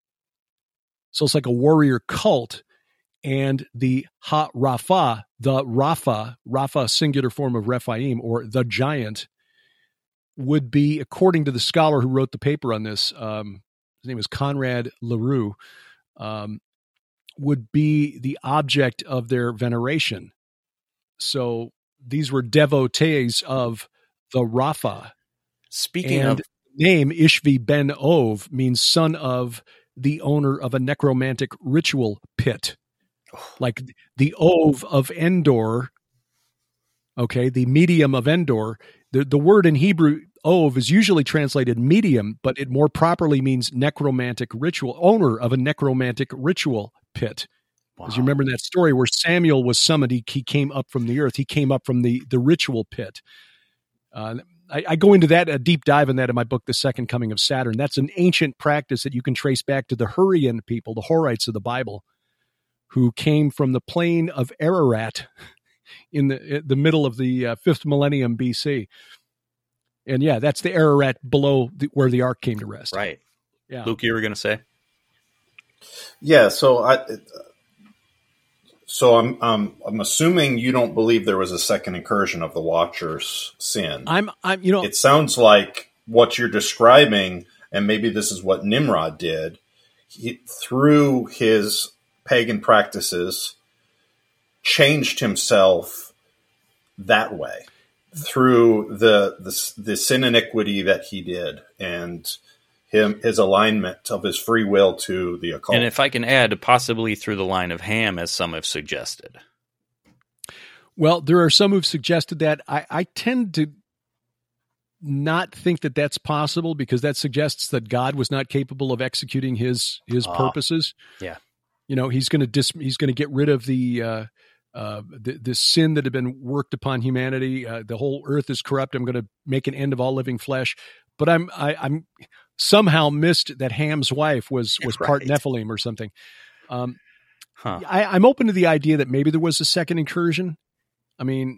A: So it's like a warrior cult. And the Ha-Rapha, the Rapha, Rapha singular form of Rephaim, or the giant, would be, according to the scholar who wrote the paper on this, um, his name is Conrad LaRue, um, would be the object of their veneration. So these were devotees of the Rapha.
B: Speaking
A: and
B: of...
A: the name Ishvi ben Ov means son of the owner of a necromantic ritual pit. Like the Ov of Endor, okay, the medium of Endor. The, the word in Hebrew, Ov, is usually translated medium, but it more properly means necromantic ritual, owner of a necromantic ritual pit. Wow. As you remember that story where Samuel was summoned, he, he came up from the earth. He came up from the, the ritual pit. Uh, I, I go into that, a deep dive in that in my book, The Second Coming of Saturn. That's an ancient practice that you can trace back to the Hurrian people, the Horites of the Bible, who came from the plain of Ararat in the the middle of the uh, fifth millennium B C. And yeah, that's the Ararat below the, where the ark came to rest.
B: Right.
A: Yeah.
B: Luke, you were going to say?
C: Yeah. So I, so I'm, um, I'm assuming you don't believe there was a second incursion of the Watcher's sin.
A: I'm, I'm, you know,
C: it sounds like what you're describing, and maybe this is what Nimrod did, he, through his pagan practices, changed himself that way through the, the the sin iniquity that he did and him his alignment of his free will to the occult.
B: And if I can add, possibly through the line of Ham, as some have suggested.
A: Well, there are some who've suggested that. I, I tend to not think that that's possible because that suggests that God was not capable of executing his his uh, purposes.
B: Yeah.
A: You know, he's going to dis, he's going to get rid of the, uh, uh, the the sin that had been worked upon humanity. Uh, the whole earth is corrupt. I'm going to make an end of all living flesh. But I'm I, I'm somehow missed that Ham's wife was was right. part Nephilim or something. Um, huh. I, I'm open to the idea that maybe there was a second incursion. I mean,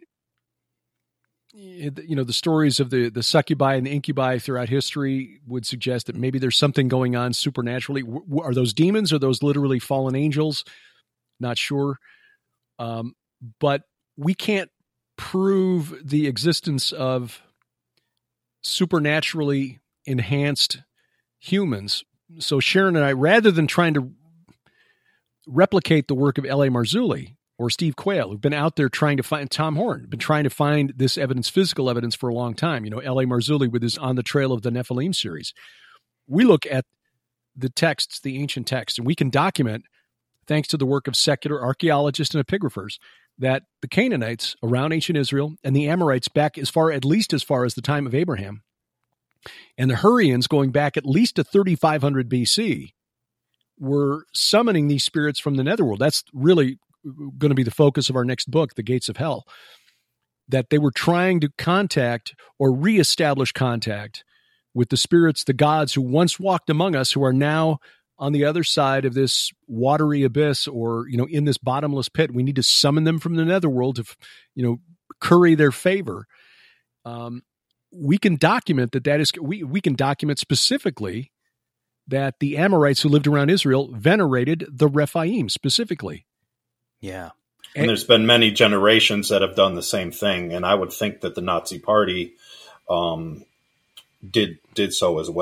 A: you know, the stories of the, the succubi and the incubi throughout history would suggest that maybe there's something going on supernaturally. W- are those demons? Are those literally fallen angels? Not sure. Um, but we can't prove the existence of supernaturally enhanced humans. So Sharon and I, rather than trying to replicate the work of L A Marzulli or Steve Quayle, who've been out there trying to find, Tom Horn, been trying to find this evidence, physical evidence, for a long time. You know, L A Marzulli with his On the Trail of the Nephilim series. We look at the texts, the ancient texts, and we can document, thanks to the work of secular archaeologists and epigraphers, that the Canaanites around ancient Israel and the Amorites back as far, at least as far as the time of Abraham, and the Hurrians going back at least to thirty-five hundred B C, were summoning these spirits from the netherworld. That's really going to be the focus of our next book, The Gates of Hell, that they were trying to contact or reestablish contact with the spirits, the gods who once walked among us, who are now on the other side of this watery abyss, or, you know, in this bottomless pit. We need to summon them from the netherworld to, you know, curry their favor. Um, we can document that that is, we, we can document specifically that the Amorites who lived around Israel venerated the Rephaim specifically.
B: Yeah.
C: And, and there's been many generations that have done the same thing. And I would think that the Nazi Party um, did did so as well.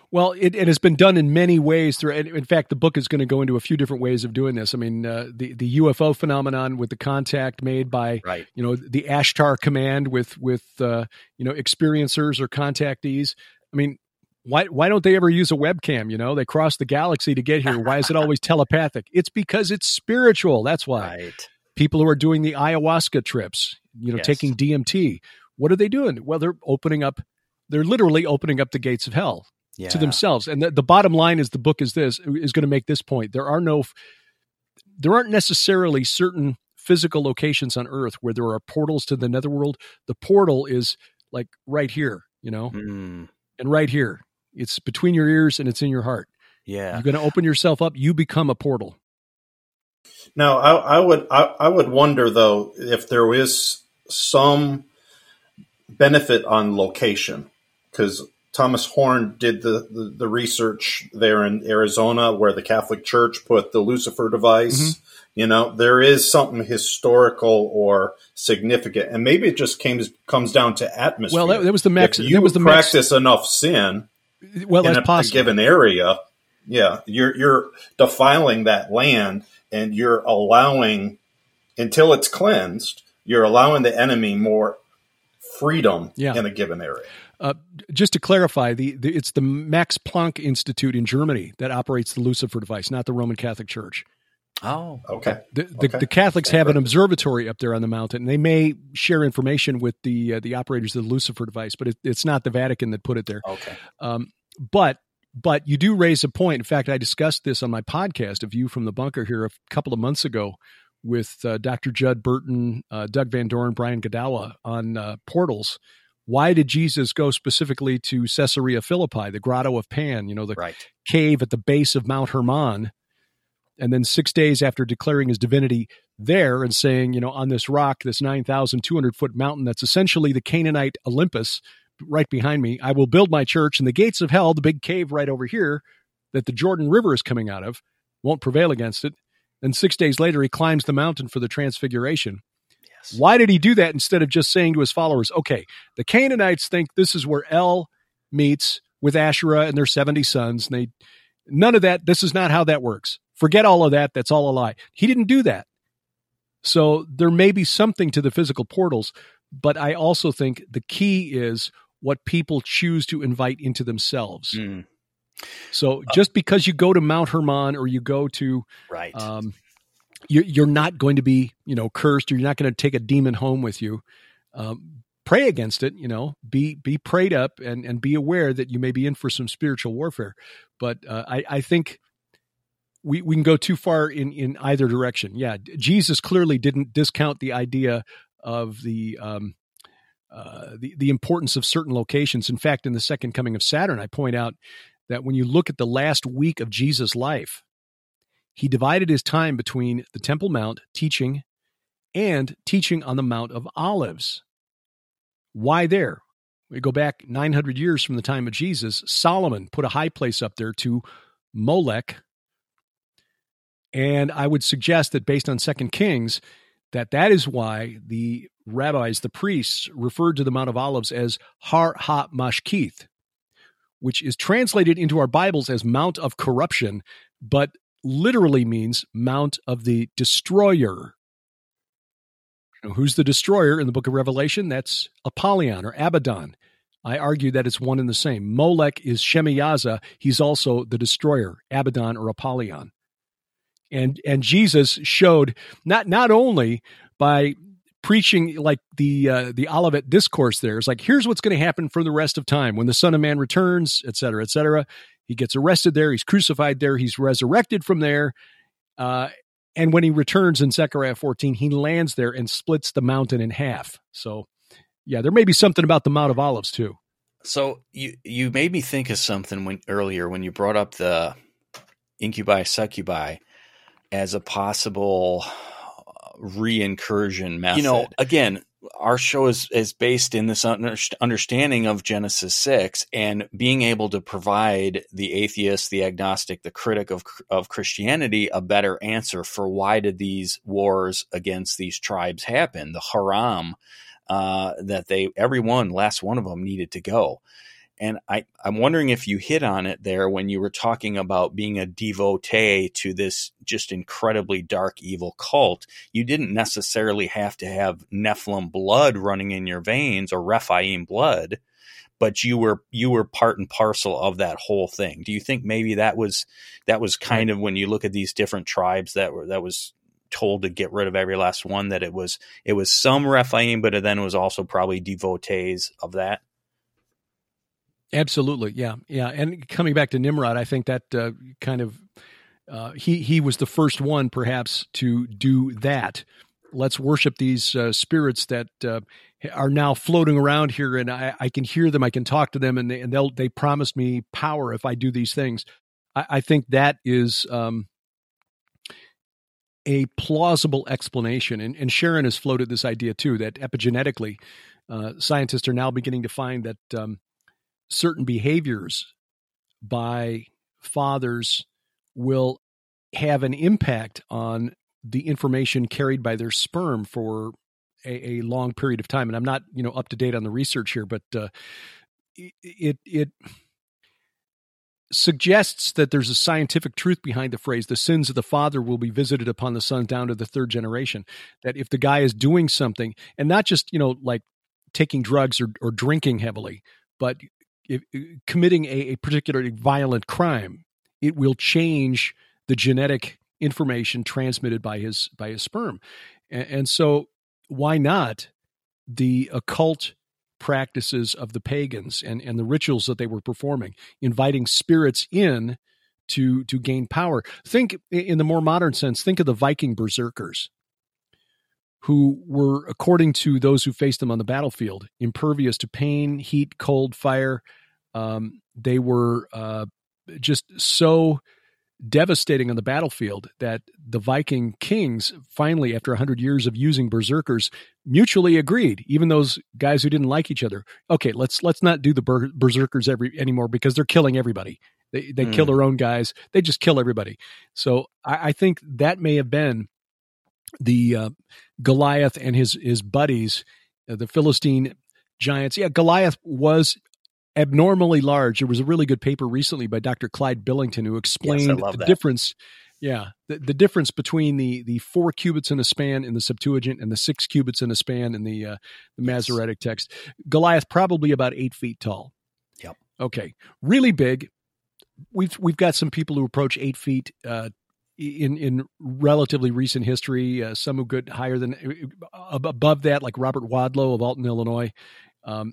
A: Well, it, it has been done in many ways. Through, in fact, the book is going to go into a few different ways of doing this. I mean, uh, the the U F O phenomenon with the contact made by,
B: right.
A: you know, the Ashtar Command with with uh, you know, experiencers or contactees. I mean, why why don't they ever use a webcam? You know, they crossed the galaxy to get here. Why is it always telepathic? It's because it's spiritual. That's why.
B: Right.
A: People who are doing the ayahuasca trips, you know,
B: Yes.
A: taking D M T, what are they doing? Well, they're opening up. They're literally opening up the gates of hell.
B: Yeah.
A: To themselves. And the, the bottom line is the book is this, is going to make this point. There are no, there aren't necessarily certain physical locations on Earth where there are portals to the netherworld. The portal is like right here, you know,
B: Mm.
A: and right here. It's between your ears and it's in your heart.
B: Yeah.
A: You're going to open yourself up. You become a portal.
C: Now, I, I would I, I would wonder though if there is some benefit on location, because Thomas Horn did the, the, the research there in Arizona where the Catholic Church put the Lucifer device. Mm-hmm. You know, there is something historical or significant, and maybe it just came, comes down to atmosphere.
A: Well, that, that was the max.
C: If you
A: that was the
C: practice
A: max,
C: enough sin
A: well,
C: in
A: that's
C: a,
A: possible.
C: a given area, yeah, you're you're defiling that land, and you're allowing, until it's cleansed, you're allowing the enemy more freedom
A: yeah.
C: in a given area.
A: Uh, just to clarify, the, the it's the Max Planck Institute in Germany that operates the Lucifer device, not the Roman Catholic Church.
B: Oh,
C: okay.
A: The, the,
C: okay.
A: the Catholics have an observatory up there on the mountain, and they may share information with the uh, the operators of the Lucifer device, but it, it's not the Vatican that put it there.
B: Okay.
A: Um, but but you do raise a point. In fact, I discussed this on my podcast, A View from the Bunker, here a couple of months ago with uh, Doctor Judd Burton, uh, Doug Van Dorn, Brian Godawa on uh, portals. Why did Jesus go specifically to Caesarea Philippi, the Grotto of Pan, you know, the
B: right.
A: cave at the base of Mount Hermon? And then six days after declaring his divinity there and saying, you know, on this rock, this nine thousand two hundred foot mountain, that's essentially the Canaanite Olympus right behind me, I will build my church, and the gates of hell, the big cave right over here that the Jordan River is coming out of, won't prevail against it. Then six days later, he climbs the mountain for the transfiguration. Yes. Why did he do that instead of just saying to his followers, okay, the Canaanites think this is where El meets with Asherah and their seventy sons. And they, none of that, this is not how that works. Forget all of that. That's all a lie. He didn't do that. So there may be something to the physical portals, but I also think the key is what people choose to invite into themselves.
B: Mm.
A: So just because you go to Mount Hermon or you go to,
B: right.
A: um, you're, you're not going to be, you know, cursed, or you're not going to take a demon home with you. Um, pray against it, you know, be, be prayed up and, and be aware that you may be in for some spiritual warfare. But uh, I, I think we, we can go too far in, in either direction. Yeah. Jesus clearly didn't discount the idea of the, um, uh, the, the importance of certain locations. In fact, in the second coming of Saturn, I point out that when you look at the last week of Jesus' life, he divided his time between the Temple Mount teaching and teaching on the Mount of Olives. Why there? We go back nine hundred years from the time of Jesus. Solomon put a high place up there to Molech. And I would suggest that based on Second Kings, that that is why the rabbis, the priests, referred to the Mount of Olives as Har HaMashkith, which is translated into our Bibles as Mount of Corruption, but literally means Mount of the Destroyer. You know, who's the destroyer in the book of Revelation? That's Apollyon or Abaddon. I argue that it's one and the same. Molech is Shemiyaza. He's also the destroyer, Abaddon or Apollyon. And and Jesus showed not not only by preaching like the uh, the Olivet Discourse there, it's like, here's what's going to happen for the rest of time. When the Son of Man returns, et cetera, et cetera, he gets arrested there, he's crucified there, he's resurrected from there. Uh, and when he returns in Zechariah fourteen, he lands there and splits the mountain in half. So, yeah, there may be something about the Mount of Olives too.
B: So you you made me think of something when earlier when you brought up the incubi, succubi as a possible reincursion method. You know, again, our show is, is based in this understanding of Genesis six and being able to provide the atheist, the agnostic, the critic of of Christianity a better answer for why did these wars against these tribes happen? The haram uh, that they, everyone, last one of them needed to go. And I, I'm wondering if you hit on it there when you were talking about being a devotee to this just incredibly dark, evil cult. You didn't necessarily have to have Nephilim blood running in your veins or Rephaim blood, but you were you were part and parcel of that whole thing. Do you think maybe that was that was kind of when you look at these different tribes that were that was told to get rid of every last one, that it was it was some Rephaim, but then it was also probably devotees of that?
A: Absolutely. Yeah. Yeah. And coming back to Nimrod, I think that uh, kind of, uh, he, he was the first one perhaps to do that. Let's worship these uh, spirits that uh, are now floating around here, and I, I can hear them. I can talk to them, and they, and they'll, they promised me power if I do these things. I, I think that is um, a plausible explanation. And, and Sharon has floated this idea too, that epigenetically, uh, scientists are now beginning to find that, um, certain behaviors by fathers will have an impact on the information carried by their sperm for a, a long period of time. And I'm not, you know, up to date on the research here, but uh, it it suggests that there's a scientific truth behind the phrase, the sins of the father will be visited upon the son down to the third generation. That if the guy is doing something, and not just, you know, like taking drugs or, or drinking heavily, but If, committing a, a particularly violent crime, it will change the genetic information transmitted by his by his sperm. And, and so why not the occult practices of the pagans and, and the rituals that they were performing, inviting spirits in to to gain power? Think in the more modern sense, think of the Viking berserkers, who were, according to those who faced them on the battlefield, impervious to pain, heat, cold, fire. Um, they were uh, just so devastating on the battlefield that the Viking kings finally, after one hundred years of using berserkers, mutually agreed, even those guys who didn't like each other, okay, let's let's not do the ber- berserkers every anymore because they're killing everybody. They they mm. kill their own guys. They just kill everybody. So I, I think that may have been the uh, Goliath and his his buddies, uh, the Philistine giants. Yeah, Goliath was abnormally large. There was a really good paper recently by Doctor Clyde Billington who explained yes, the that. difference. Yeah, the, the difference between the the four cubits in a span in the Septuagint and the six cubits in a span in the uh, the Masoretic yes. text. Goliath probably about eight feet tall.
B: Yep. Okay, really big.
A: We've we've got some people who approach eight feet. Uh, In in relatively recent history, uh, some who get higher than uh, above that, like Robert Wadlow of Alton, Illinois. Um,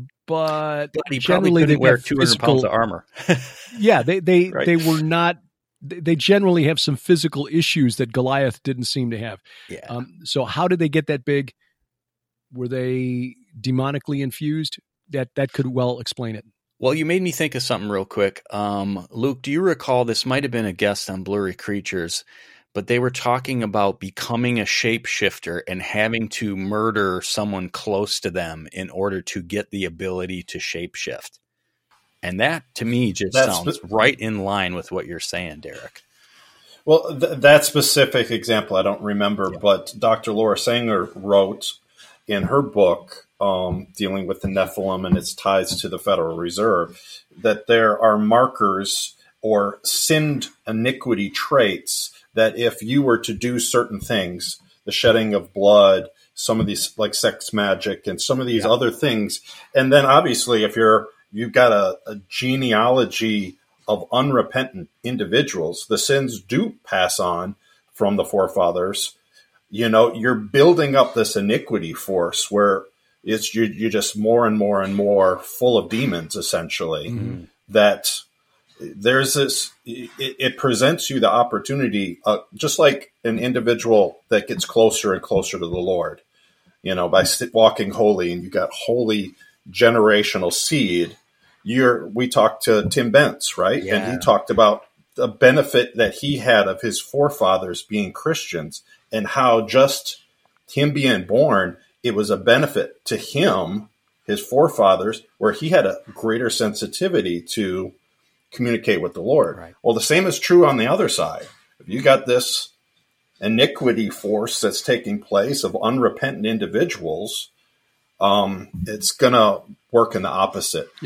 A: but,
B: but he generally they wear two hundred pounds of armor.
A: yeah, they they right. they were not. They generally have some physical issues that Goliath didn't seem to have.
B: Yeah.
A: Um, so how did they get that big? Were they demonically infused? That that could well explain it.
B: Well, you made me think of something real quick. Um, Luke, do you recall, this might have been a guest on Blurry Creatures, but they were talking about becoming a shapeshifter and having to murder someone close to them in order to get the ability to shapeshift. And that, to me, just That's sounds spe- right in line with what you're saying, Derek.
C: Well, th- that specific example, I don't remember, yeah. but Doctor Laura Sanger wrote in her book, Um, dealing with the Nephilim and its ties to the Federal Reserve, that there are markers or sinned iniquity traits that if you were to do certain things, the shedding of blood, some of these like sex magic and some of these yeah. other things, and then obviously if you're you've got a, a genealogy of unrepentant individuals, the sins do pass on from the forefathers. You know, you're building up this iniquity force where It's you, you're just more and more and more full of demons, essentially, mm-hmm. that there's this, it, it presents you the opportunity, uh, just like an individual that gets closer and closer to the Lord, you know, by sit, walking holy, and you got holy generational seed. You're, we talked to Tim Bentz, right?
B: Yeah.
C: And he talked about the benefit that he had of his forefathers being Christians and how just him being born, it was a benefit to him, his forefathers, where he had a greater sensitivity to communicate with the Lord.
B: Right.
C: Well, the same is true on the other side. If you got this iniquity force that's taking place of unrepentant individuals, um, it's going to work in the opposite.
A: Yep.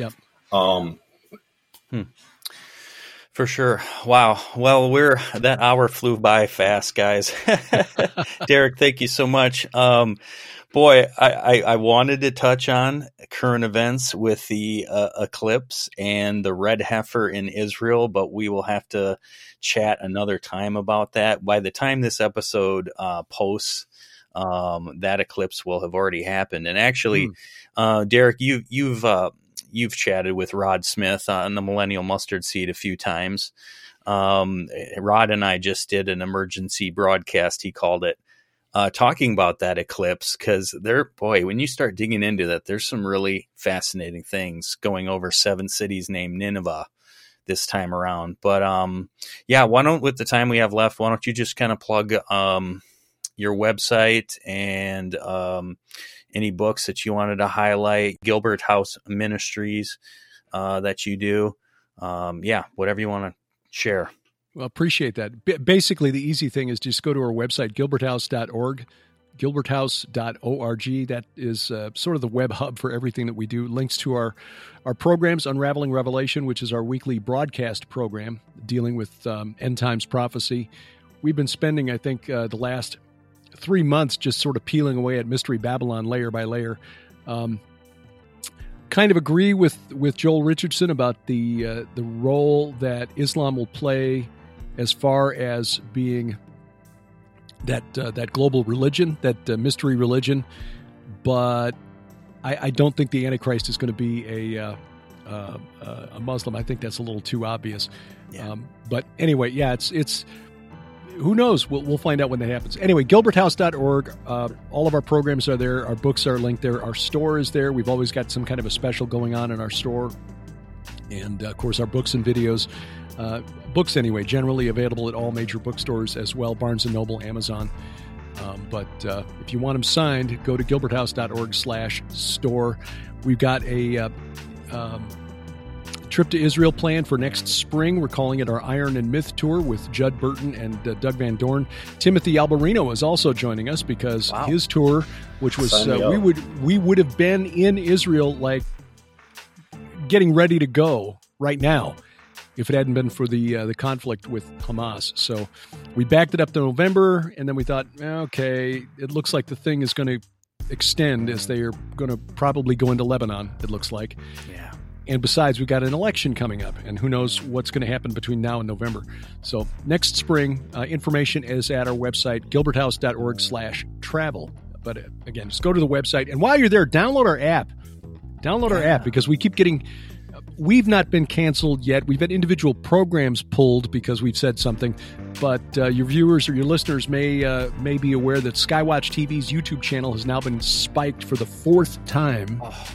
C: Um,
B: hmm. For sure. Wow. Well, we're that hour flew by fast, guys. Derek, thank you so much. Um, boy, I, I, I wanted to touch on current events with the uh, eclipse and the red heifer in Israel, but we will have to chat another time about that. By the time this episode uh, posts, um, that eclipse will have already happened. And actually, mm. uh, Derek, you, you've uh, you've chatted with Rod Smith on the Millennial Mustard Seed a few times. Um, Rod and I just did an emergency broadcast, he called it, uh, talking about that eclipse, because there, boy, when you start digging into that, there's some really fascinating things going over seven cities named Nineveh this time around. But um, yeah, why don't, with the time we have left, why don't you just kind of plug um, your website and um, any books that you wanted to highlight, Gilbert House Ministries uh, that you do. Um, yeah, whatever you want to share.
A: Well, appreciate that. B- basically, the easy thing is just go to our website, gilbert house dot org, gilbert house dot org. That is uh, sort of the web hub for everything that we do. Links to our, our programs, Unraveling Revelation, which is our weekly broadcast program dealing with um, end times prophecy. We've been spending, I think, uh, the last three months just sort of peeling away at Mystery Babylon layer by layer. Um, kind of agree with, with Joel Richardson about the uh, the role that Islam will play as far as being that uh, that global religion, that uh, mystery religion. But I, I don't think the Antichrist is going to be a uh, uh, a Muslim. I think that's a little too obvious.
B: Yeah.
A: Um, but anyway, yeah, it's it's. Who knows? We'll, we'll find out when that happens. Anyway, gilbert house dot org. Uh, all of our programs are there. Our books are linked there. Our store is there. We've always got some kind of a special going on in our store. And, uh, of course, our books and videos. Uh, books, anyway, generally available at all major bookstores as well, Barnes and Noble, Amazon. Um, but uh, if you want them signed, go to gilbert house dot org slash store. We've got a... Uh, um, trip to Israel planned for next spring. We're calling it our Iron and Myth Tour with Judd Burton and uh, Doug Van Dorn. Timothy Alberino is also joining us because wow. his tour, which was uh, we would we would have been in Israel, like getting ready to go right now, if it hadn't been for the uh, the conflict with Hamas. So we backed it up to November, and then we thought, okay, it looks like the thing is going to extend as they are going to probably go into Lebanon. It looks like,
B: yeah.
A: And besides, we've got an election coming up, and who knows what's going to happen between now and November. So next spring, uh, information is at our website, gilbert house dot org slash travel. But uh, again, just go to the website. And while you're there, download our app. Download yeah. our app, because we keep getting, uh, we've not been canceled yet. We've had individual programs pulled because we've said something. But uh, your viewers or your listeners may, uh, may be aware that Skywatch T V's YouTube channel has now been spiked for the fourth time. Oh.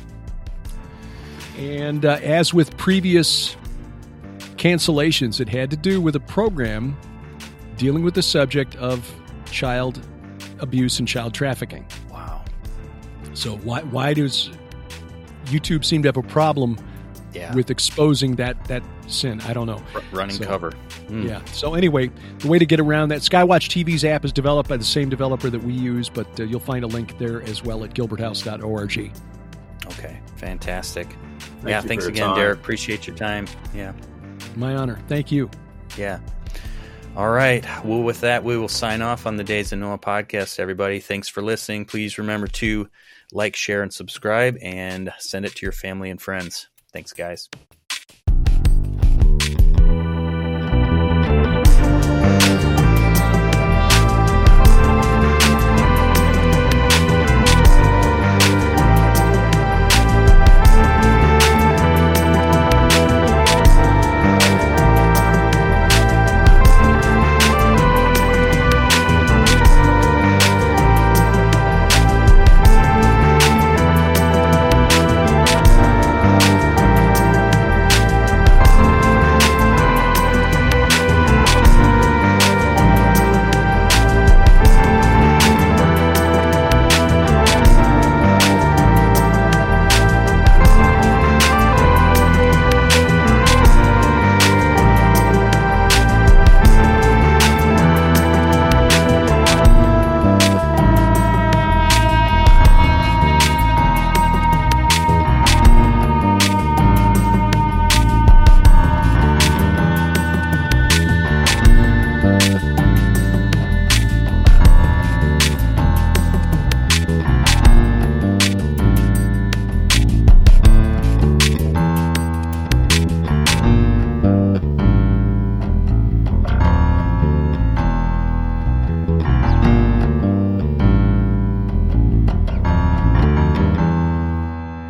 A: And uh, as with previous cancellations, it had to do with a program dealing with the subject of child abuse and child trafficking.
B: Wow.
A: So why why does YouTube seem to have a problem
B: yeah.
A: with exposing that, that sin? I don't know.
B: R- running
A: so,
B: cover. Mm.
A: Yeah. So anyway, the way to get around that, Skywatch T V's app is developed by the same developer that we use, but uh, you'll find a link there as well at gilbert house dot org.
B: Okay. Fantastic.
C: Thank
B: yeah, thanks again,
C: time.
B: Derek. Appreciate your time. Yeah.
A: My honor. Thank you.
B: Yeah. All right. Well, with that, we will sign off on the Days of Noah podcast, everybody. Thanks for listening. Please remember to like, share, and subscribe, and send it to your family and friends. Thanks, guys.